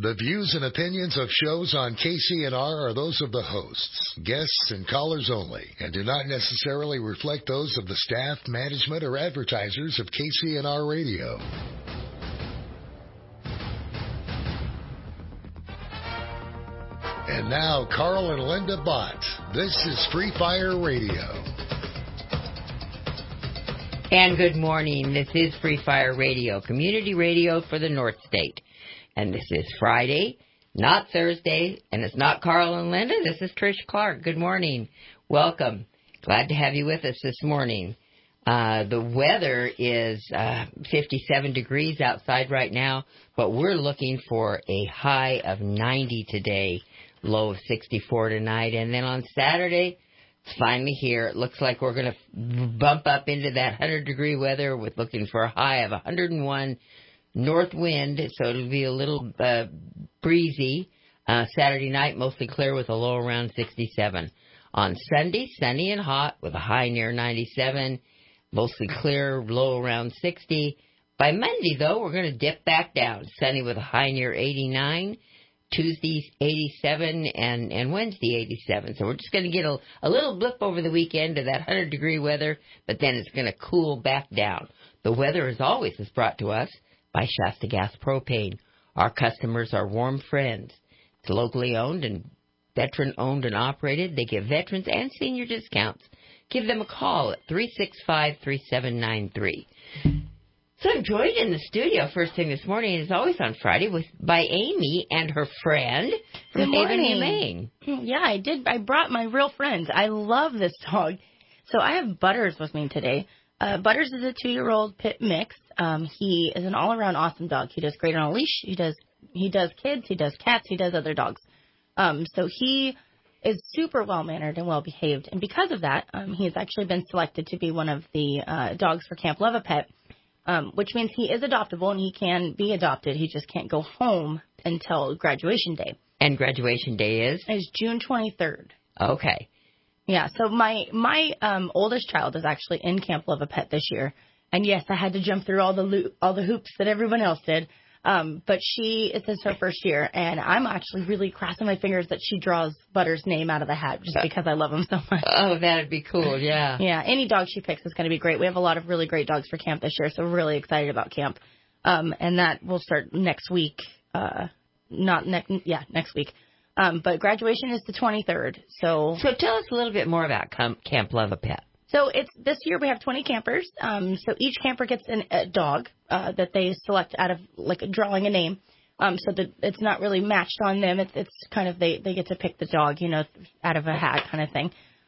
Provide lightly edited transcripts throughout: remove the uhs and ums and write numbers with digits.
The views and opinions of shows on KCNR are those of the hosts, guests, and callers only, and do not necessarily reflect those of the staff, management, or advertisers of KCNR Radio. And now, Carl and Linda Bott. This is Free Fire Radio. And good morning. This is Free Fire Radio, community radio for the North State. And this is Friday, not Thursday, and it's not Carl and Linda. This is Trish Clark. Good morning. Welcome. Glad to have you with us this morning. The weather is 57 degrees outside right now, but we're looking for a high of 90 today, low of 64 tonight. And then on Saturday, it's finally here. It looks like we're going to bump up into that 100-degree weather with looking for a high of 101 north wind, so it'll be a little breezy. Saturday night, mostly clear with a low around 67. On Sunday, sunny and hot with a high near 97. Mostly clear, low around 60. By Monday, though, we're going to dip back down. Sunny with a high near 89. Tuesday, 87, and Wednesday, 87. So we're just going to get a little blip over the weekend to that 100-degree weather, but then it's going to cool back down. The weather, as always, is brought to us by Shasta Gas Propane. Our customers are warm friends. It's locally owned and veteran-owned and operated. They give veterans and senior discounts. Give them a call at 365-3793. So I'm joined in the studio first thing this morning, as always on Friday, by Amy and her friend from Haven, Maine. Yeah, I did. I brought my real friends. I love this dog. So I have Butters with me today. Butters is a 2-year-old pit mix. He is an all-around awesome dog. He does great on a leash. He does kids. He does cats. He does other dogs. So he is super well-mannered and well-behaved. And because of that, he has actually been selected to be one of the dogs for Camp Love-A-Pet, which means he is adoptable and he can be adopted. He just can't go home until graduation day. And graduation day is? Is June 23rd. Okay. Yeah, so my oldest child is actually in Camp Love-A-Pet this year. And yes, I had to jump through all the hoops that everyone else did. But this is her first year, and I'm actually really crossing my fingers that she draws Butter's name out of the hat just because I love him so much. Oh, that'd be cool, yeah. Yeah, any dog she picks is going to be great. We have a lot of really great dogs for camp this year, so we're really excited about camp. And that will start next week. Next week. But graduation is the 23rd. So tell us a little bit more about Camp Love-A-Pet. So this year we have 20 campers. So each camper gets a dog that they select out of drawing a name. So that it's not really matched on them. It's kind of they get to pick the dog, out of a hat kind of thing.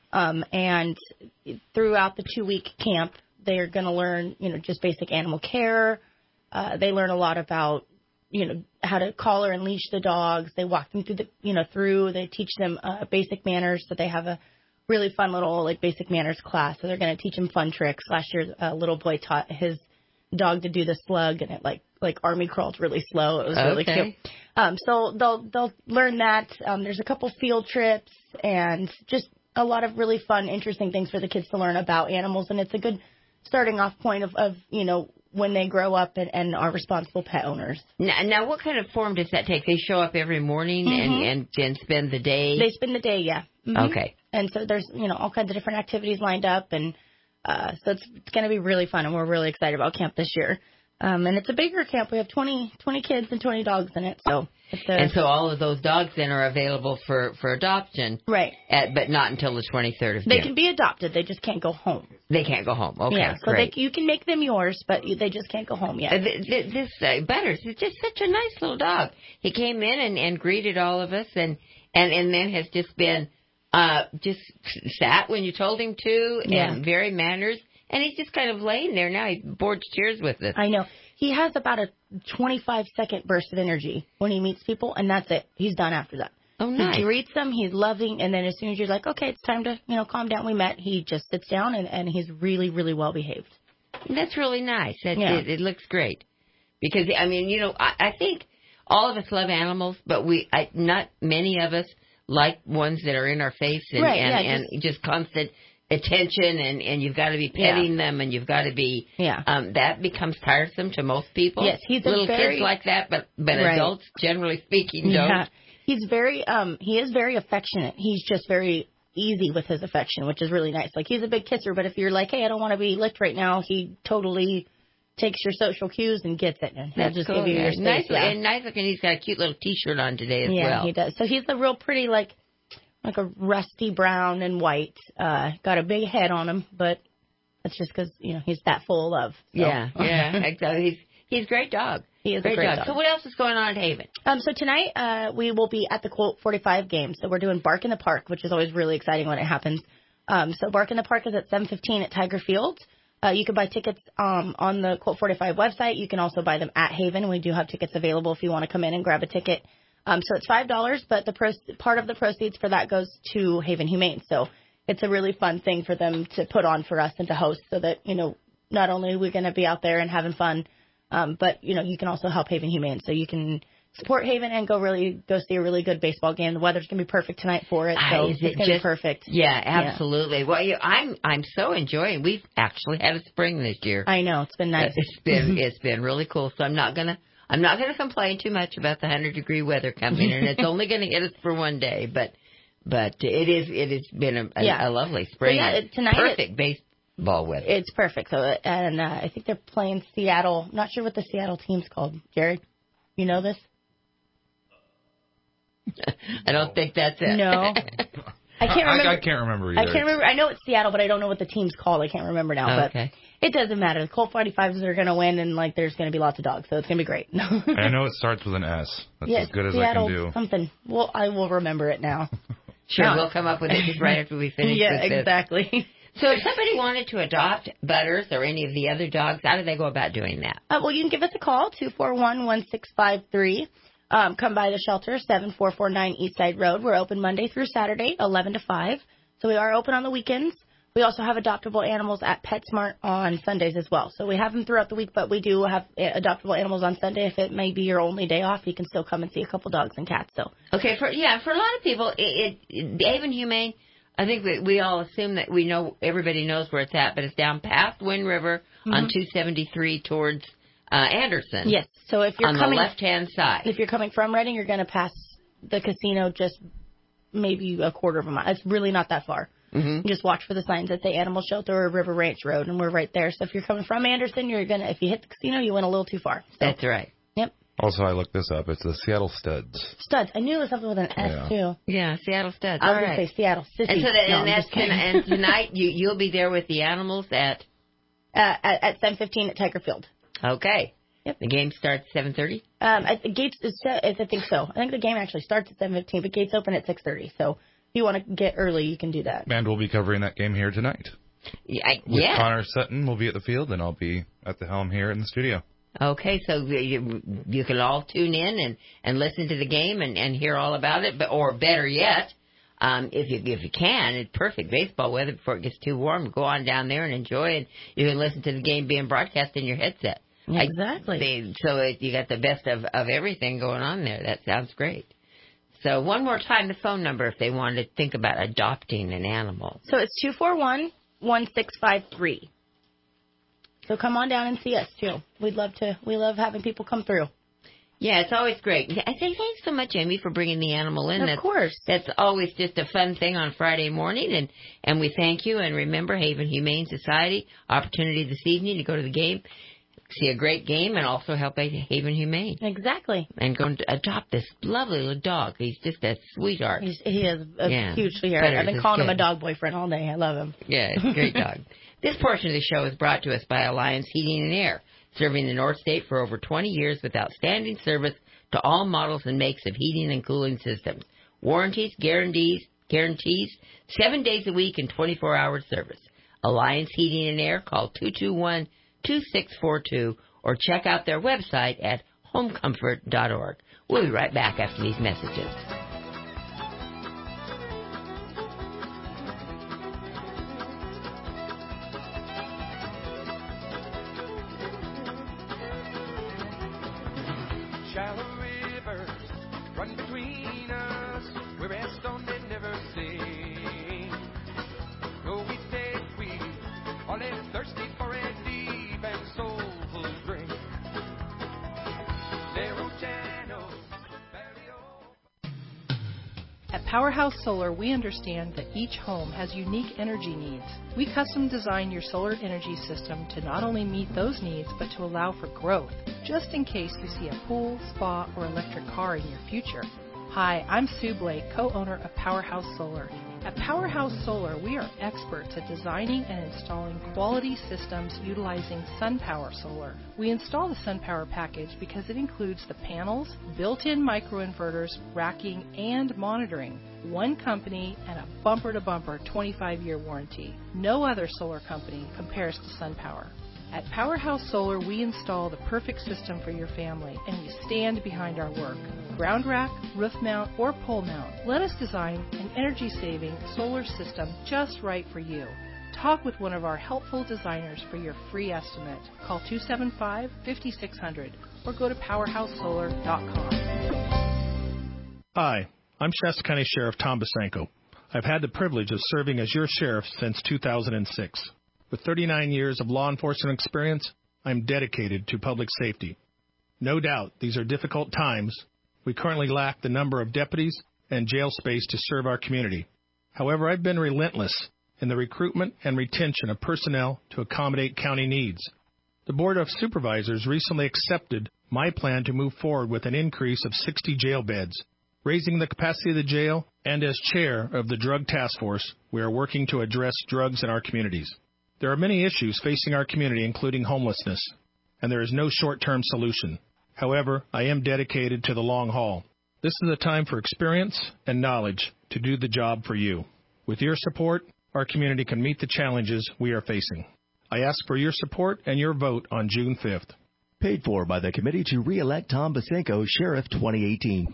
And throughout the 2-week camp, they're going to learn, just basic animal care. They learn a lot about, how to collar and leash the dogs. They walk them through they teach them basic manners. So they have a really fun little basic manners class. So they're going to teach them fun tricks. Last year, a little boy taught his dog to do the slug, and it like army crawled really slow. It was really cute. So they'll learn that. There's a couple field trips and just a lot of really fun, interesting things for the kids to learn about animals. And it's a good starting off point of when they grow up and are responsible pet owners. Now, what kind of form does that take? They show up every morning and spend the day? They spend the day, yeah. Mm-hmm. Okay. And so there's, all kinds of different activities lined up. And so it's going to be really fun. And we're really excited about camp this year. And it's a bigger camp. We have 20 kids and 20 dogs in it. So and so all of those dogs then are available for adoption. Right. But not until the 23rd of June. They can be adopted. They just can't go home. They can't go home. Okay, yeah, so great. You can make them yours, but they just can't go home yet. This Butters is just such a nice little dog. He came in and greeted all of us and then has just been just sat when you told him to and very manners. And he's just kind of laying there now. He boards chairs with us. I know. He has about a 25-second burst of energy when he meets people, and that's it. He's done after that. Oh, nice. He greets them. He's loving. And then as soon as you're like, okay, it's time to, calm down, we met, he just sits down, and he's really, really well behaved. That's really nice. It looks great. Because, I think all of us love animals, but not many of us like ones that are in our face and just constant attention, and you've got to be petting them, and you've got to be. Yeah. That becomes tiresome to most people. Yes, he's little kids like that, but Right. adults, generally speaking, don't. Yeah. He's very he is very affectionate. He's just very easy with his affection, which is really nice. Like, he's a big kisser, but if you're like, hey, I don't want to be licked right now, he totally takes your social cues and gets it, and he'll just give you your space. And nice looking. He's got a cute little T-shirt on today as well. Yeah, he does. So he's a real pretty, like a rusty brown and white. Got a big head on him, but that's just because he's that full of love. So. Yeah, exactly. He's a great dog. He is a great dog. So what else is going on at Haven? So tonight we will be at the Colt 45 game. So we're doing Bark in the Park, which is always really exciting when it happens. So Bark in the Park is at 7:15 at Tiger Field. You can buy tickets on the Colt 45 website. You can also buy them at Haven. We do have tickets available if you want to come in and grab a ticket. So it's $5, but part of the proceeds for that goes to Haven Humane. So it's a really fun thing for them to put on for us and to host, so that not only are we going to be out there and having fun, but you can also help Haven Humane. So you can support Haven and go see a really good baseball game. The weather's going to be perfect tonight for it, so it's going to be perfect. Yeah, absolutely. Yeah. Well, I'm so enjoying. We've actually had a spring this year. I know, it's been nice. It's been really cool. So I'm not gonna complain too much about the 100-degree weather coming, and it's only going to hit us for one day, but it has been a lovely spring. So tonight perfect baseball weather. It's perfect. So I think they're playing Seattle. Not sure what the Seattle team's called. Jared, you know this? I don't think that's it. No. I can't remember. I can't remember either. I can't remember. I know it's Seattle, but I don't know what the team's called. I can't remember now. Okay. But it doesn't matter. The Colt 45s are going to win, and there's going to be lots of dogs, so it's going to be great. I know it starts with an S. That's as good as Seattle I can do. Something. Well, I will remember it now. Sure, we'll come up with it just right after we finish with this. Yeah, exactly. So if somebody wanted to adopt Butters or any of the other dogs, how do they go about doing that? Well, you can give us a call, 241-1653. Come by the shelter, 7449 Eastside Road. We're open Monday through Saturday, 11 to 5. So we are open on the weekends. We also have adoptable animals at PetSmart on Sundays as well. So we have them throughout the week, but we do have adoptable animals on Sunday. If it may be your only day off, you can still come and see a couple dogs and cats. So okay, for a lot of people, Haven Humane, I think that we all assume that everybody knows where it's at, but it's down past Wind River on 273 towards Anderson. Yes. So if you're on coming the left-hand side. If you're coming from Reading, you're going to pass the casino just maybe a quarter of a mile. It's really not that far. Mm-hmm. Just watch for the signs that say Animal Shelter or River Ranch Road, and we're right there. So if you're coming from Anderson, if you hit the casino, you went a little too far. So. That's right. Yep. Also, I looked this up. It's the Seattle Studs. Studs. I knew it was something with an S, too. Yeah, Seattle Studs. I was going to say Seattle Sissy. And tonight you'll be there with the animals at 7:15 at Tiger Field. Okay. Yep. The game starts 7:30? Gates I think so. I think the game actually starts at 7:15, but gates open at 6:30. So if you want to get early, you can do that. And we'll be covering that game here tonight. With Connor Sutton will be at the field, and I'll be at the helm here in the studio. Okay, so you can all tune in and listen to the game and hear all about it. Or better yet, if you can, it's perfect baseball weather before it gets too warm. Go on down there and enjoy it. You can listen to the game being broadcast in your headset. Exactly. So you got the best of everything going on there. That sounds great. So one more time, the phone number if they wanted to think about adopting an animal. So it's 241-1653. So come on down and see us, too. We love having people come through. Yeah, it's always great. I say thanks so much, Amy, for bringing the animal in. Of course. That's always just a fun thing on Friday morning, and we thank you. And remember, Haven Humane Society, opportunity this evening to go to the game, see a great game, and also help Haven Humane. Exactly. And go and adopt this lovely little dog. He's just a sweetheart. He is a huge sweetheart. I've been calling him a dog boyfriend all day. I love him. Yeah, it's a great dog. This portion of the show is brought to us by Alliance Heating and Air, serving the North State for over 20 years with outstanding service to all models and makes of heating and cooling systems. Warranties, guarantees, 7 days a week and 24-hour service. Alliance Heating and Air, call 221-2642 or check out their website at homecomfort.org. We'll be right back after these messages. Shallow rivers run between us, where rest on they never sing. Though we stay At Powerhouse Solar, we understand that each home has unique energy needs. We custom design your solar energy system to not only meet those needs, but to allow for growth, just in case you see a pool, spa, or electric car in your future. Hi, I'm Sue Blake, co-owner of Powerhouse Solar. At Powerhouse Solar, we are experts at designing and installing quality systems utilizing SunPower Solar. We install the SunPower package because it includes the panels, built-in microinverters, racking, and monitoring. One company and a bumper-to-bumper 25-year warranty. No other solar company compares to SunPower. At Powerhouse Solar, we install the perfect system for your family, and we stand behind our work. Ground rack, roof mount, or pole mount, let us design an energy-saving solar system just right for you. Talk with one of our helpful designers for your free estimate. Call 275-5600 or go to powerhousesolar.com. Hi, I'm Shasta County Sheriff Tom Basenko. I've had the privilege of serving as your sheriff since 2006. With 39 years of law enforcement experience, I'm dedicated to public safety. No doubt these are difficult times. We currently lack the number of deputies and jail space to serve our community. However, I've been relentless in the recruitment and retention of personnel to accommodate county needs. The Board of Supervisors recently accepted my plan to move forward with an increase of 60 jail beds, raising the capacity of the jail, and as chair of the Drug Task Force, we are working to address drugs in our communities. There are many issues facing our community, including homelessness, and there is no short-term solution. However, I am dedicated to the long haul. This is a time for experience and knowledge to do the job for you. With your support, our community can meet the challenges we are facing. I ask for your support and your vote on June 5th. Paid for by the Committee to Re-elect Tom Basenko, Sheriff 2018.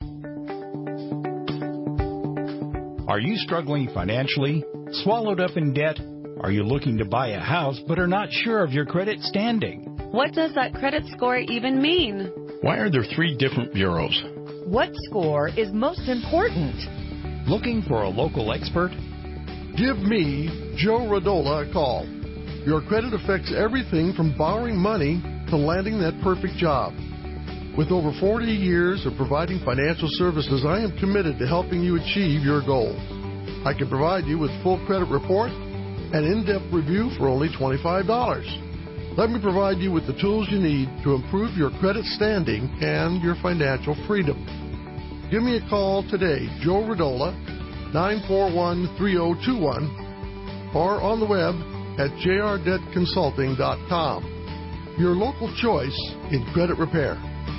Are you struggling financially? Swallowed up in debt? Are you looking to buy a house but are not sure of your credit standing? What does that credit score even mean? Why are there 3 different bureaus? What score is most important? Looking for a local expert? Give me, Joe Radola, a call. Your credit affects everything from borrowing money to landing that perfect job. With over 40 years of providing financial services, I am committed to helping you achieve your goals. I can provide you with full credit report and in-depth review for only $25. Let me provide you with the tools you need to improve your credit standing and your financial freedom. Give me a call today, Joe Radola, 941-3021, or on the web at jrdebtconsulting.com. Your local choice in credit repair.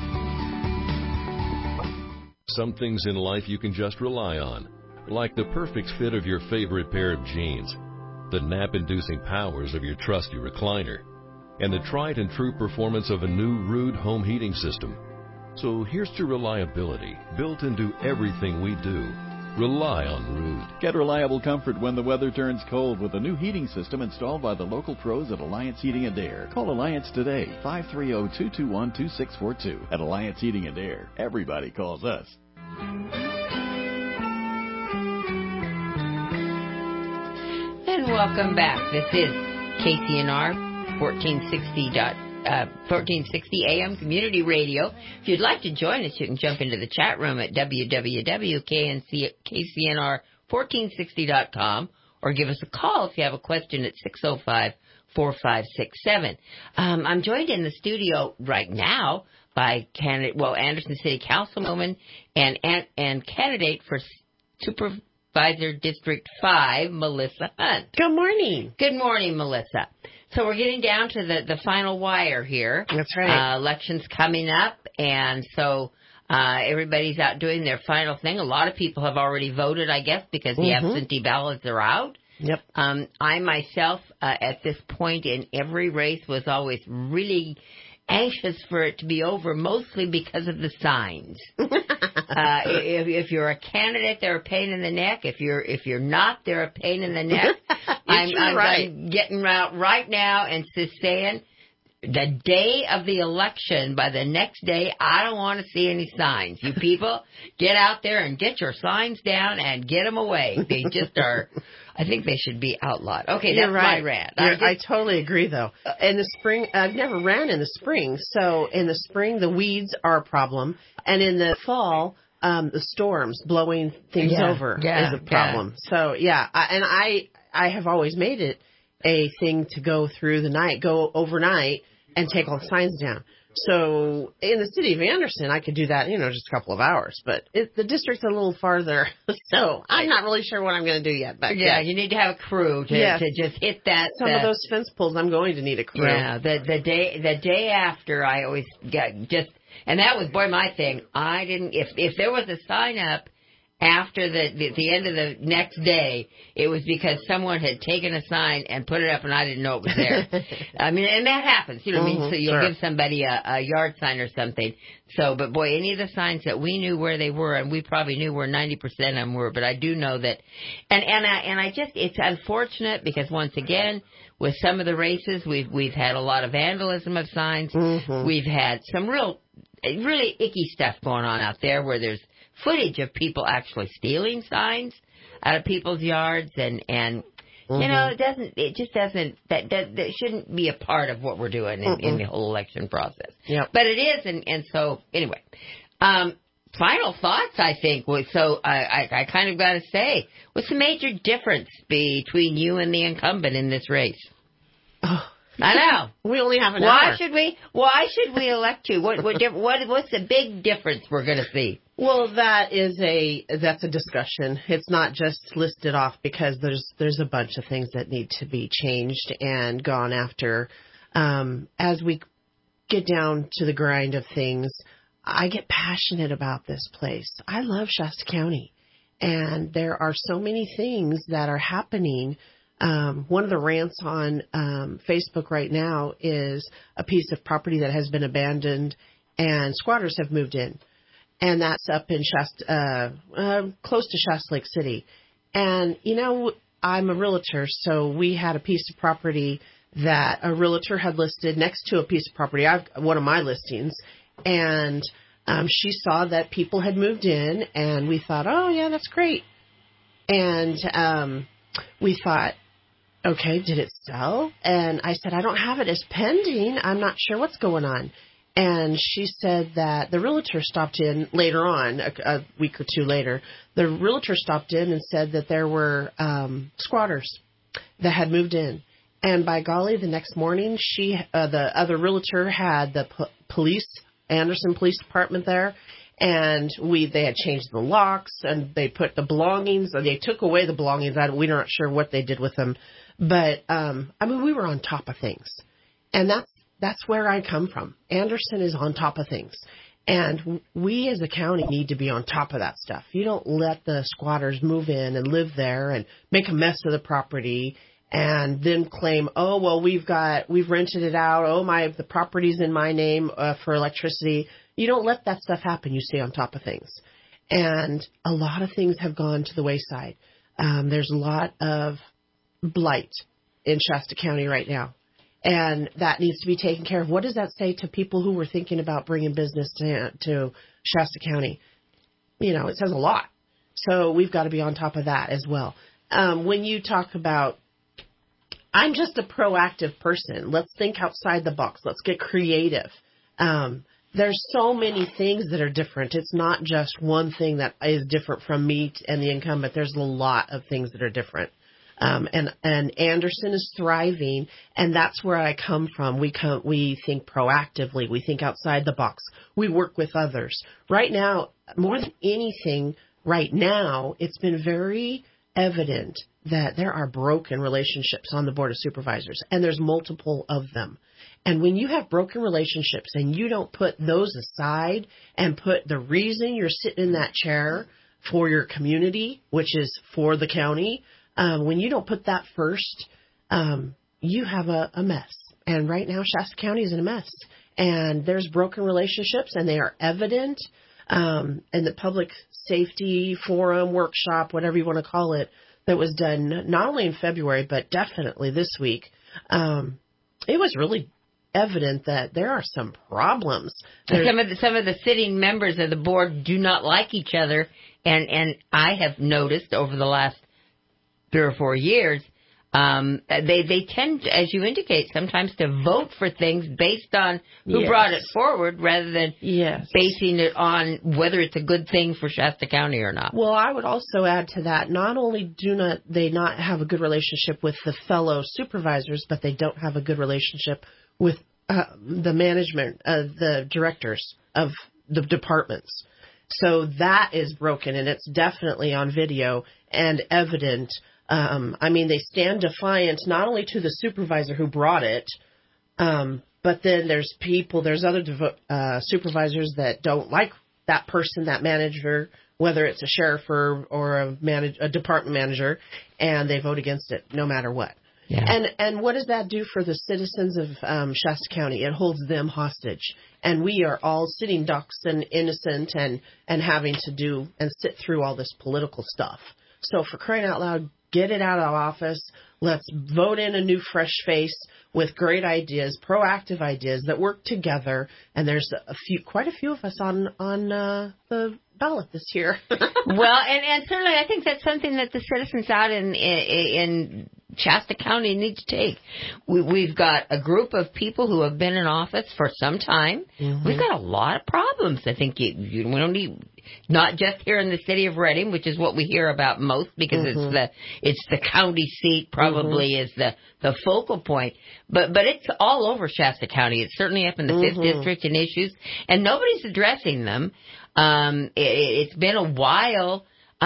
Some things in life you can just rely on, like the perfect fit of your favorite pair of jeans, the nap-inducing powers of your trusty recliner, and the tried and true performance of a new Ruud home heating system. So here's to reliability built into everything we do. Rely on Ruud. Get reliable comfort when the weather turns cold with a new heating system installed by the local pros at Alliance Heating and Air. Call Alliance today, 530-221-2642. At Alliance Heating and Air, everybody calls us. And welcome back. This is KCNR 1460 AM Community Radio. If you'd like to join us, you can jump into the chat room at www.kcnr1460.com or give us a call if you have a question at 605-4567. I'm joined in the studio right now by Anderson City Councilwoman and candidate for Supervisor District 5, Melissa Hunt. Good morning. Good morning, Melissa. So we're getting down to the final wire here. That's right. Election's coming up, and so everybody's out doing their final thing. A lot of people have already voted, I guess, because the absentee ballots are out. Yep. I myself, at this point in every race, was always really anxious for it to be over, mostly because of the signs. If you're a candidate, they're a pain in the neck. If you're not, they're a pain in the neck. I'm getting out right now and just saying, the day of the election, by the next day, I don't want to see any signs. You people, get out there and get your signs down and get them away. They just are. I think they should be outlawed. Okay, that's my rant. I totally agree, though. In the spring, I've never ran in the spring, so in the spring, the weeds are a problem, and in the fall, the storms blowing things over is a problem. So, I have always made it a thing to go through the night, go overnight, and take all the signs down. So in the city of Anderson, I could do that, just a couple of hours. But the district's a little farther, so I'm not really sure what I'm going to do yet. But you need to have a crew to just hit that. Some of those fence poles, I'm going to need a crew. Yeah, the day after, I always got and that was my thing. I didn't if there was a sign up after the end of the next day, it was because someone had taken a sign and put it up, and I didn't know it was there. I mean, and that happens, you know what I mean? So you'll give somebody a yard sign or something. So, but boy, any of the signs that we knew where they were, and we probably knew where 90% of them were, but I do know that, and I just, it's unfortunate because once again, with some of the races, we've had a lot of vandalism of signs. We've had some really icky stuff going on out there where there's footage of people actually stealing signs out of people's yards, and it just doesn't that shouldn't be a part of what we're doing in the whole election process. But it is, and so anyway, final thoughts. I think I kind of got to say, what's the major difference between you and the incumbent in this race? I know. We only have an hour. Why should we elect you? What's the big difference we're going to see? Well, that's a discussion. It's not just listed off because there's a bunch of things that need to be changed and gone after. As we get down to the grind of things, I get passionate about this place. I love Shasta County, and there are so many things that are happening. One of the rants on Facebook right now is a piece of property that has been abandoned and squatters have moved in. And that's up in Shasta, close to Shasta Lake City. And, I'm a realtor, so we had a piece of property that a realtor had listed next to a piece of property, one of my listings. And she saw that people had moved in, and we thought, oh, yeah, that's great. And we thought, okay, did it sell? And I said, I don't have it as pending. I'm not sure what's going on. And she said that the realtor stopped in later on, a week or two later. The realtor stopped in and said that there were squatters that had moved in. And by golly, the next morning, the other realtor had the Anderson Police Department there. And they had changed the locks, and they put the belongings, and they took away the belongings. We're not sure what they did with them. But, we were on top of things. And that's where I come from. Anderson is on top of things. And we as a county need to be on top of that stuff. You don't let the squatters move in and live there and make a mess of the property and then claim, oh, well, we've rented it out. Oh, the property's in my name for electricity. You don't let that stuff happen. You stay on top of things. And a lot of things have gone to the wayside. There's a lot of blight in Shasta County right now. And that needs to be taken care of. What does that say to people who were thinking about bringing business to Shasta County? It says a lot. So we've got to be on top of that as well. When you talk about, I'm just a proactive person. Let's think outside the box. Let's get creative. There's so many things that are different. It's not just one thing that is different from me and the incumbent. There's a lot of things that are different. And Anderson is thriving, and that's where I come from. We think proactively. We think outside the box. We work with others. Right now, more than anything, it's been very evident that there are broken relationships on the Board of Supervisors, and there's multiple of them. And when you have broken relationships and you don't put those aside and put the reason you're sitting in that chair for your community, which is for the county, when you don't put that first, you have a mess. And right now, Shasta County is in a mess. And there's broken relationships, and they are evident. In the public safety forum, workshop, whatever you want to call it, that was done not only in February, but definitely this week, it was really evident that there are some problems. Some of the sitting members of the board do not like each other, and I have noticed over the last 3 or 4 years, they tend, as you indicate, sometimes to vote for things based on who brought it forward rather than basing it on whether it's a good thing for Shasta County or not. Well, I would also add to that, not only do they not have a good relationship with the fellow supervisors, but they don't have a good relationship with the management, the directors of the departments. So that is broken, and it's definitely on video and evident. They stand defiant not only to the supervisor who brought it, but then there's other supervisors that don't like that person, that manager, whether it's a sheriff or a department manager, and they vote against it no matter what. Yeah. And what does that do for the citizens of Shasta County? It holds them hostage. And we are all sitting ducks and innocent and having to do and sit through all this political stuff. So for crying out loud, get it out of office. Let's vote in a new fresh face with great ideas, proactive ideas that work together. And there's quite a few of us on the ballot this year. Well, and certainly I think that's something that the citizens out in Shasta County need to take. We've got a group of people who have been in office for some time. Mm-hmm. We've got a lot of problems. I think we don't need, not just here in the city of Reading, which is what we hear about most because it's the county seat probably is the focal point. But it's all over Shasta County. It's certainly up in the 5th District in issues, and nobody's addressing them. It's been a while.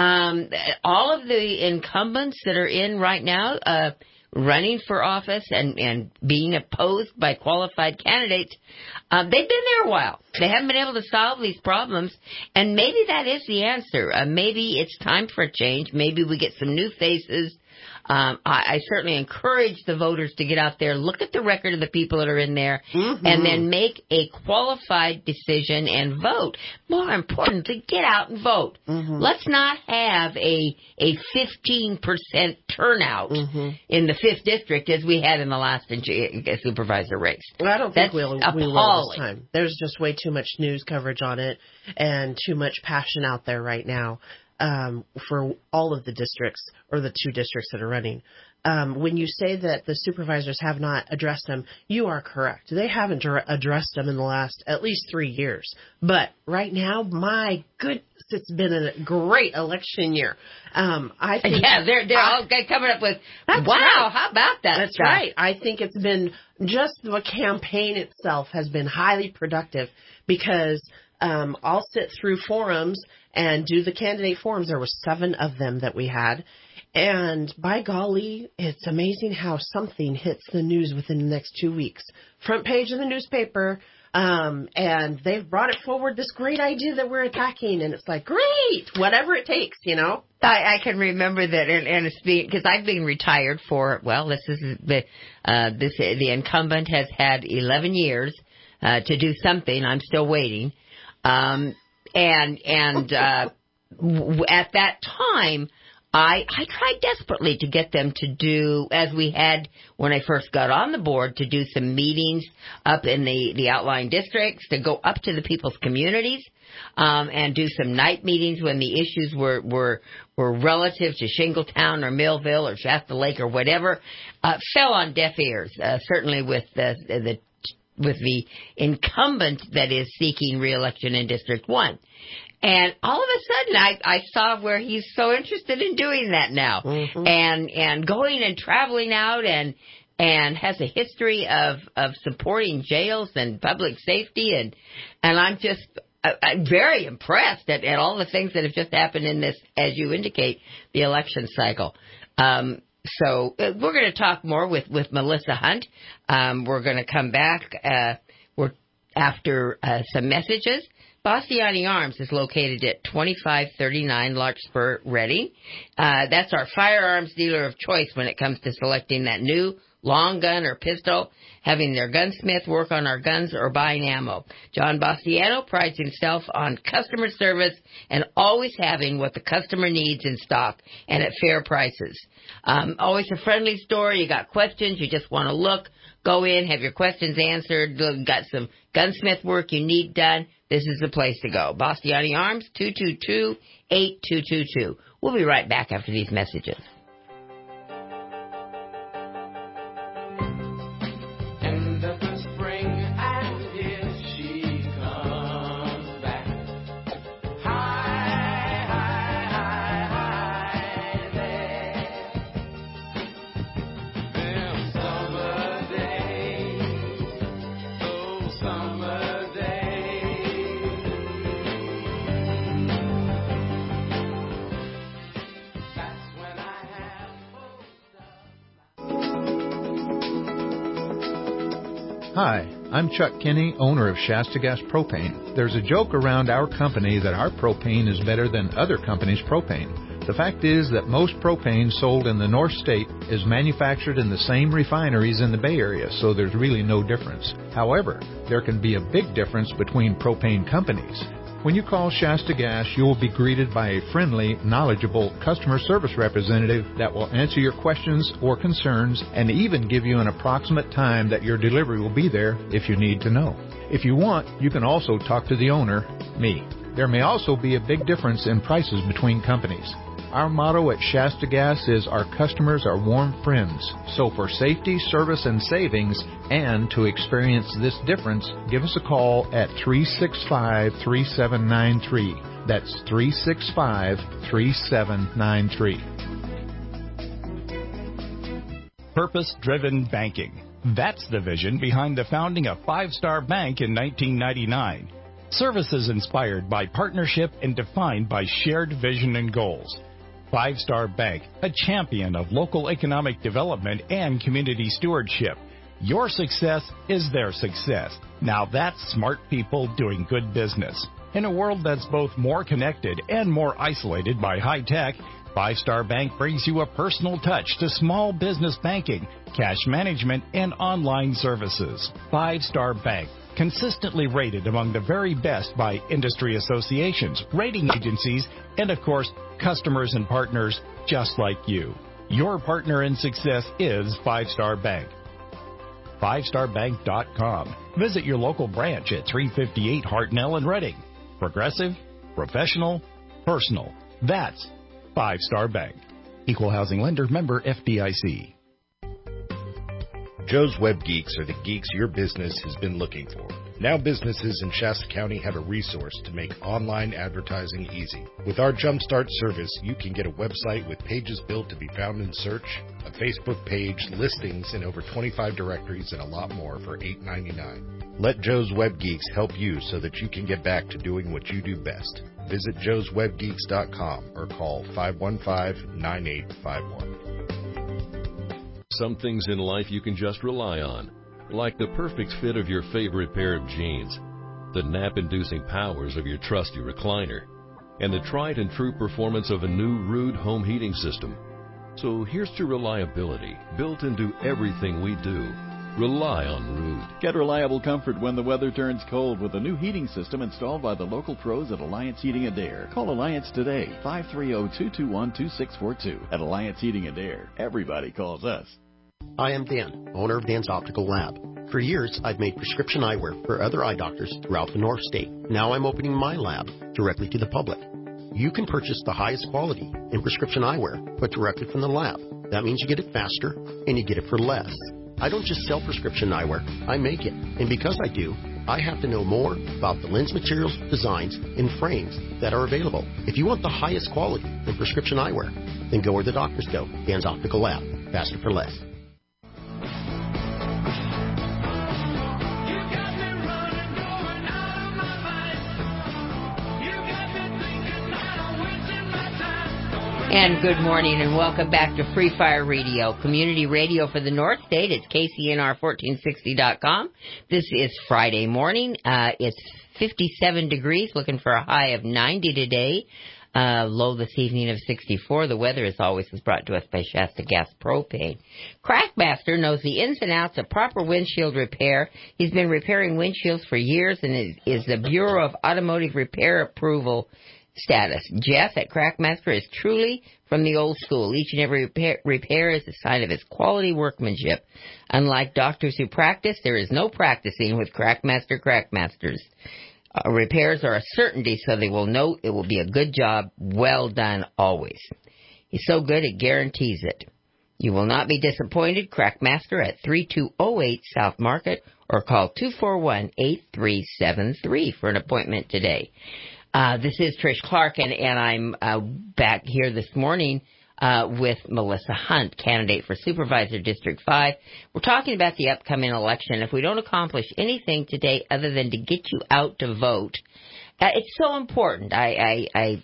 All of the incumbents that are in right now, running for office and being opposed by qualified candidates, they've been there a while. They haven't been able to solve these problems, and maybe that is the answer. Maybe it's time for a change. Maybe we get some new faces. I certainly encourage the voters to get out there, look at the record of the people that are in there, and then make a qualified decision and vote. More importantly, get out and vote. Let's not have a 15% turnout in the 5th District as we had in the last supervisor race. Well, I don't think we will this time. There's just way too much news coverage on it and too much passion out there right now. For all of the districts or the 2 districts that are running. When you say that the supervisors have not addressed them, you are correct. They haven't addressed them in the last at least 3 years. But right now, my goodness, it's been a great election year. I think they're all coming up with, wow, right. How about that? That's stuff? right. I think it's been just the campaign itself has been highly productive because I'll sit through forums and do the candidate forums. There were 7 of them that we had. And by golly, it's amazing how something hits the news within the next 2 weeks. Front page of the newspaper, and they've brought it forward, this great idea that we're attacking. And it's like, great, whatever it takes, you know. I can remember that, and it's because I've been retired for, this is the incumbent has had 11 years to do something. I'm still waiting. And at that time, I tried desperately to get them to do, as we had when I first got on the board, to do some meetings up in the outlying districts, to go up to the people's communities, and do some night meetings when the issues were relative to Shingletown or Millville or Shasta Lake or whatever, fell on deaf ears, certainly with the incumbent that is seeking re-election in District 1. And all of a sudden, I saw where he's so interested in doing that now, and going and traveling out and has a history of supporting jails and public safety, and I'm just I'm very impressed at all the things that have just happened in this, as you indicate, the election cycle. So we're going to talk more with Melissa Hunt. We're going to come back after some messages. Bastiani Arms is located at 2539 Larkspur, Reading. That's our firearms dealer of choice when it comes to selecting that new long gun or pistol, having their gunsmith work on our guns, or buying ammo. John Bastiano prides himself on customer service and always having what the customer needs in stock and at fair prices. Always a friendly store. You got questions, you just want to look, go in, have your questions answered, got some gunsmith work you need done. This is the place to go. Bastiani Arms, 222-8222. We'll be right back after these messages. Hi, I'm Chuck Kinney, owner of Shasta Gas Propane. There's a joke around our company that our propane is better than other companies' propane. The fact is that most propane sold in the North State is manufactured in the same refineries in the Bay Area, so there's really no difference. However, there can be a big difference between propane companies. When you call Shasta Gas, you will be greeted by a friendly, knowledgeable customer service representative that will answer your questions or concerns and even give you an approximate time that your delivery will be there if you need to know. If you want, you can also talk to the owner, me. There may also be a big difference in prices between companies. Our motto at Shasta Gas is our customers are warm friends. So for safety, service, and savings, and to experience this difference, give us a call at 365-3793. That's 365-3793. Purpose-driven banking. That's the vision behind the founding of Five Star Bank in 1999. Services inspired by partnership and defined by shared vision and goals. Five Star Bank, a champion of local economic development and community stewardship. Your success is their success. Now that's smart people doing good business. In a world that's both more connected and more isolated by high tech, Five Star Bank brings you a personal touch to small business banking, cash management, and online services. Five Star Bank, consistently rated among the very best by industry associations, rating agencies, and of course, customers and partners just like you. Your partner in success is Five Star Bank. FiveStarBank.com. Visit your local branch at 358 Hartnell in Reading. Progressive, professional, personal. That's Five Star Bank. Equal housing lender, member FDIC. Joe's Web Geeks are the geeks your business has been looking for. Now businesses in Shasta County have a resource to make online advertising easy. With our Jumpstart service, you can get a website with pages built to be found in search, a Facebook page, listings in over 25 directories, and a lot more for $8.99. Let Joe's Web Geeks help you so that you can get back to doing what you do best. Visit joeswebgeeks.com or call 515-9851. Some things in life you can just rely on, like the perfect fit of your favorite pair of jeans, the nap-inducing powers of your trusty recliner, and the tried and true performance of a new Ruud home heating system. So here's to reliability built into everything we do. Rely on Ruud. Get reliable comfort when the weather turns cold with a new heating system installed by the local pros at Alliance Heating and Air. Call Alliance today, 530-221-2642. At Alliance Heating and Air, everybody calls us. I am Dan, owner of Dan's Optical Lab. For years, I've made prescription eyewear for other eye doctors throughout the North State. Now I'm opening my lab directly to the public. You can purchase the highest quality in prescription eyewear, but directly from the lab. That means you get it faster, and you get it for less. I don't just sell prescription eyewear, I make it. And because I do, I have to know more about the lens materials, designs, and frames that are available. If you want the highest quality in prescription eyewear, then go where the doctors go. Dan's Optical Lab. Faster for less. And good morning and welcome back to Free Fire Radio, community radio for the North State. It's KCNR1460.com. This is Friday morning. It's 57 degrees, looking for a high of 90 today. Low this evening of 64. The weather, as always, is brought to us by Shasta Gas Propane. Crackmaster knows the ins and outs of proper windshield repair. He's been repairing windshields for years and is the Bureau of Automotive Repair Approval status. Jeff at Crackmaster is truly from the old school. Each and every repair is a sign of his quality workmanship. Unlike doctors who practice, there is no practicing with Crackmasters. Repairs are a certainty, so they will know it will be a good job, well done always. He's so good it guarantees it. You will not be disappointed. Crackmaster at 3208 South Market or call 241-8373 for an appointment today. This is Trish Clark, and I'm back here this morning with Melissa Hunt, candidate for Supervisor District 5. We're talking about the upcoming election. If we don't accomplish anything today other than to get you out to vote, it's so important. I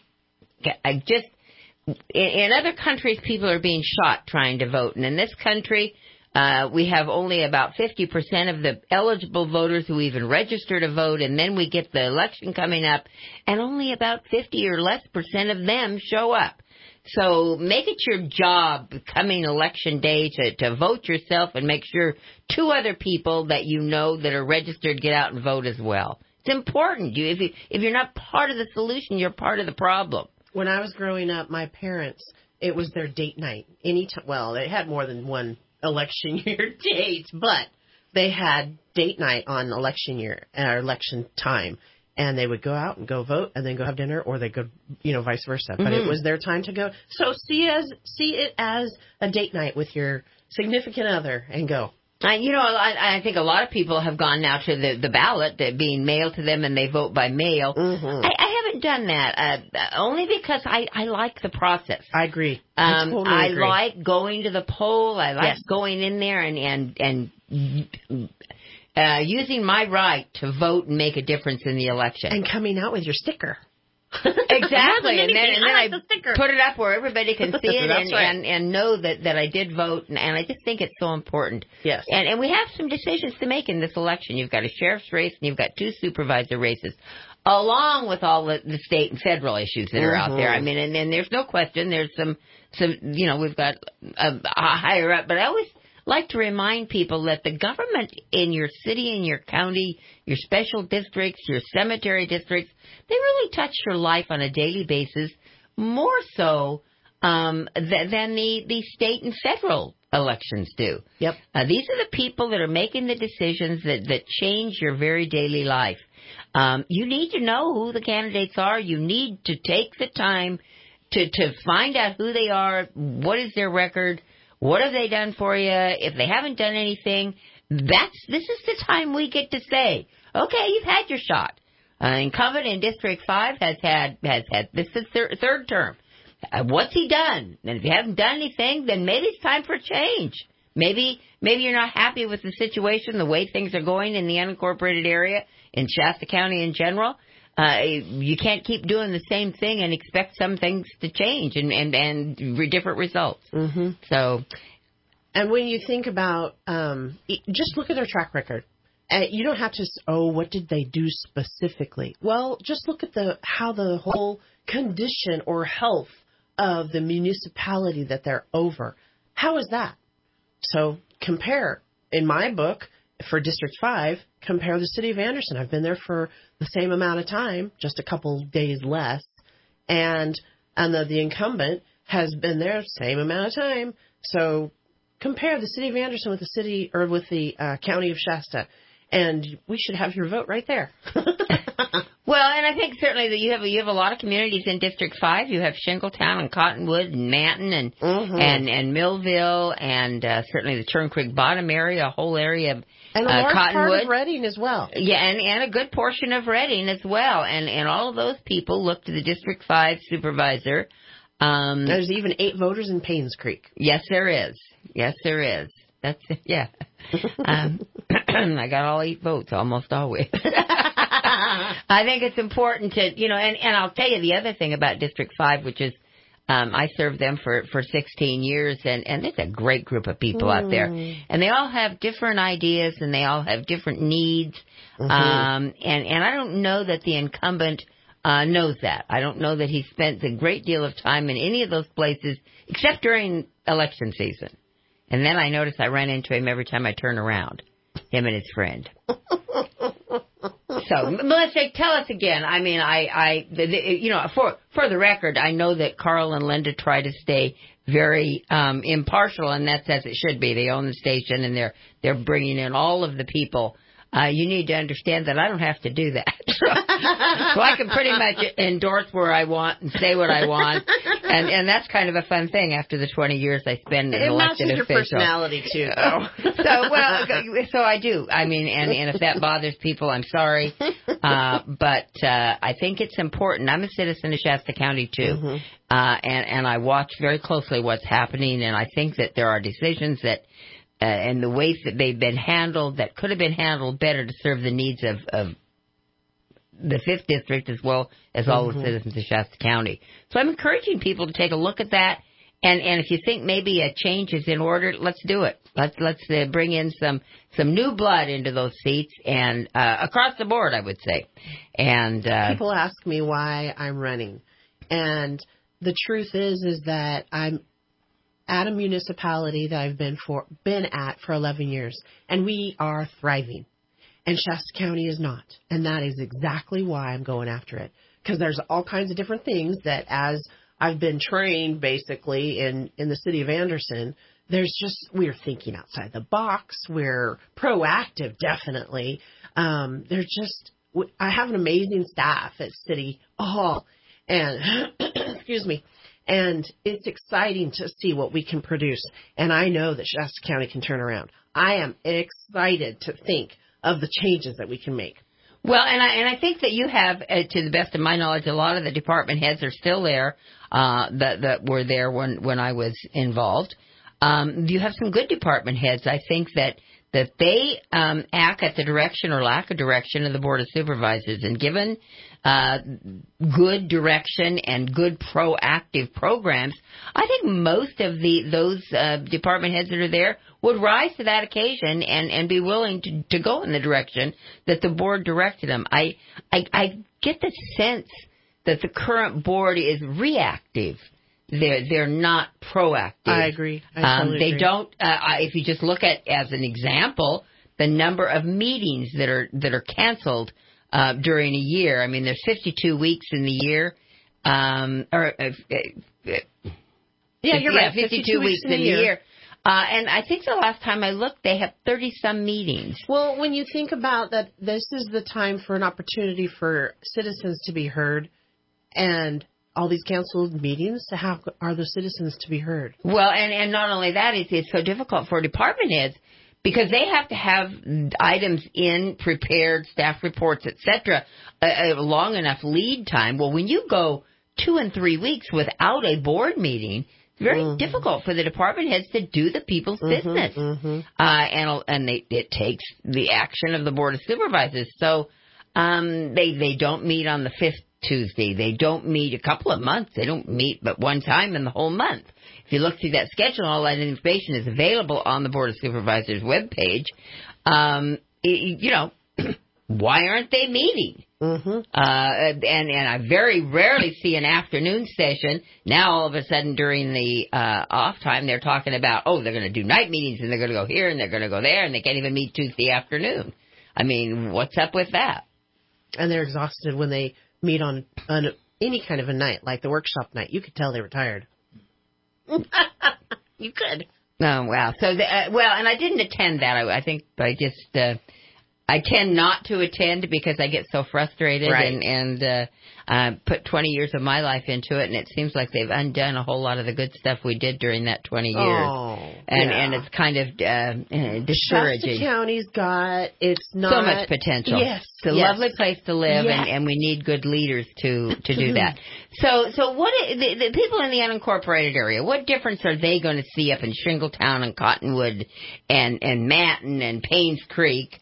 just, in other countries, people are being shot trying to vote, and in this country, We have only about 50% of the eligible voters who even register to vote, and then we get the election coming up, and only about 50 or less % of them show up. So make it your job coming election day to vote yourself and make sure 2 other people that you know that are registered get out and vote as well. It's important. If you're not part of the solution, you're part of the problem. When I was growing up, my parents, it was their date night. Well, they had more than one election year date, but they had date night on election year or election time. And they would go out and go vote and then go have dinner, or they could, vice versa. But it was their time to go. So see it as a date night with your significant other and go. I think a lot of people have gone now to the ballot being mailed to them, and they vote by mail. I haven't done that, only because I like the process. I agree. I totally agree. Like going to the poll. I like going in there and using my right to vote and make a difference in the election. And coming out with your sticker. Exactly. and then I put it up where everybody can see it and know that I did vote. And I just think it's so important. Yes. And we have some decisions to make in this election. You've got a sheriff's race and you've got 2 supervisor races, along with all the state and federal issues that are out there. I mean, and there's no question. There's some we've got a higher up. But I always like to remind people that the government in your city, in your county, your special districts, your cemetery districts, they really touch your life on a daily basis, more so than the state and federal elections do. Yep. These are the people that are making the decisions that change your very daily life. You need to know who the candidates are. You need to take the time to find out who they are, what is their record, what have they done for you? If they haven't done anything, this is the time we get to say, okay, you've had your shot. Incumbent in District 5 has had this is third term. What's he done? And if you haven't done anything, then maybe it's time for change. Maybe you're not happy with the situation, the way things are going in the unincorporated area, in Shasta County in general. You can't keep doing the same thing and expect some things to change and different results. Mm-hmm. So, and when you think about, just look at their track record. You don't have to, what did they do specifically? Well, just look at how the whole condition or health of the municipality that they're over. How is that? So compare, in my book, for District 5, compare the city of Anderson. I've been there for the same amount of time, just a couple days less. And the incumbent has been there same amount of time. So compare the city of Anderson with the city or with the county of Shasta. And we should have your vote right there. Well, and I think certainly that you have a lot of communities in District 5. You have Shingletown and Cottonwood and Manton and Millville and certainly the Turn Creek Bottom area, a whole area of and a large Cottonwood. Part of Redding as well. Yeah, and a good portion of Redding as well. And all of those people look to the District 5 supervisor. There's even 8 voters in Paynes Creek. Yes, there is. Yes, there is. That's yeah. I got all 8 votes almost always. I think it's important to, and I'll tell you the other thing about District 5, which is I served them for 16 years, and it's a great group of people out there. And they all have different ideas, and they all have different needs. And I don't know that the incumbent knows that. I don't know that he spends a great deal of time in any of those places, except during election season. And then I notice I run into him every time I turn around, him and his friend. So, Melissa, tell us again. I mean, for the record, I know that Carl and Linda try to stay very impartial, and that's as it should be. They own the station, and they're bringing in all of the people. You need to understand that I don't have to do that. So I can pretty much endorse where I want and say what I want. And that's kind of a fun thing after the 20 years I spend as an elected official. It matches your personality, too, though. So I do. I mean, and if that bothers people, I'm sorry. But I think it's important. I'm a citizen of Shasta County, too. And I watch very closely what's happening. And I think that there are decisions that and the ways that they've been handled that could have been handled better to serve the needs of the 5th District as well as all the citizens of Shasta County. So I'm encouraging people to take a look at that And if you think maybe a change is in order, let's do it. Let's bring in some new blood into those seats, and across the board, I would say. And people ask me why I'm running, and the truth is that I'm at a municipality that I've been at for 11 years, and we are thriving, and Shasta County is not, and that is exactly why I'm going after it, because there's all kinds of different things that, as I've been trained basically in the city of Anderson, we're thinking outside the box, we're proactive, definitely. I have an amazing staff at City Hall, and excuse me. And it's exciting to see what we can produce. And I know that Shasta County can turn around. I am excited to think of the changes that we can make. Well, and I think that you have, to the best of my knowledge, a lot of the department heads are still there that were there when I was involved. You have some good department heads. I think that they act at the direction or lack of direction of the Board of Supervisors, and given good direction and good proactive programs, I think most of those department heads that are there would rise to that occasion and be willing to go in the direction that the board directed them. I get the sense that the current board is reactive. They're not proactive. I agree. I totally they agree. don't. If you just look at, as an example, the number of meetings that are canceled during a year. I mean, there's 52 weeks in the year. You're right. 52 weeks in the year. And I think the last time I looked, they have 30-some meetings. Well, when you think about that, this is the time for an opportunity for citizens to be heard, and all these canceled meetings, how are the citizens to be heard? Well, and not only that, it's so difficult for department heads because they have to have items in, prepared, staff reports, etc., a long enough lead time. Well, when you go 2 and 3 weeks without a board meeting, it's very difficult for the department heads to do the people's business. It takes the action of the Board of Supervisors. So they don't meet on the 5th Tuesday. They don't meet a couple of months. They don't meet but one time in the whole month. If you look through that schedule, all that information is available on the Board of Supervisors webpage. Why aren't they meeting? And I very rarely see an afternoon session. Now, all of a sudden, during the off time, they're talking about, they're going to do night meetings, and they're going to go here, and they're going to go there, and they can't even meet Tuesday afternoon. I mean, what's up with that? And they're exhausted when they meet on any kind of a night, like the workshop night. You could tell they were tired. You could. Oh, wow. So, and I didn't attend that. I think I just... I tend not to attend because I get so frustrated, right. and put 20 years of my life into it, and it seems like they've undone a whole lot of the good stuff we did during that 20 years. And it's kind of discouraging. Shasta County's got, it's not... so much potential. Yes. It's a lovely place to live, yes. and we need good leaders to do that. So what the people in the unincorporated area, what difference are they going to see up in Shingletown and Cottonwood and Manton and Paynes Creek?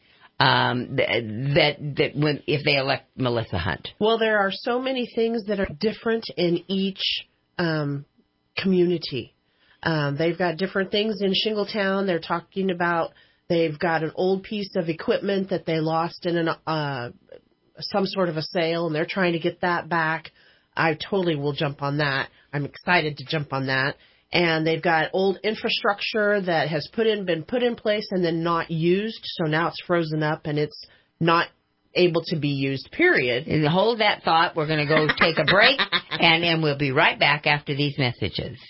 If they elect Melissa Hunt? Well, there are so many things that are different in each community. They've got different things in Shingletown. They're talking about they've got an old piece of equipment that they lost in some sort of a sale, and they're trying to get that back. I totally will jump on that. I'm excited to jump on that. And they've got old infrastructure that has been put in place and then not used. So now it's frozen up and it's not able to be used, period. And hold that thought. We're going to go take a break, and we'll be right back after these messages.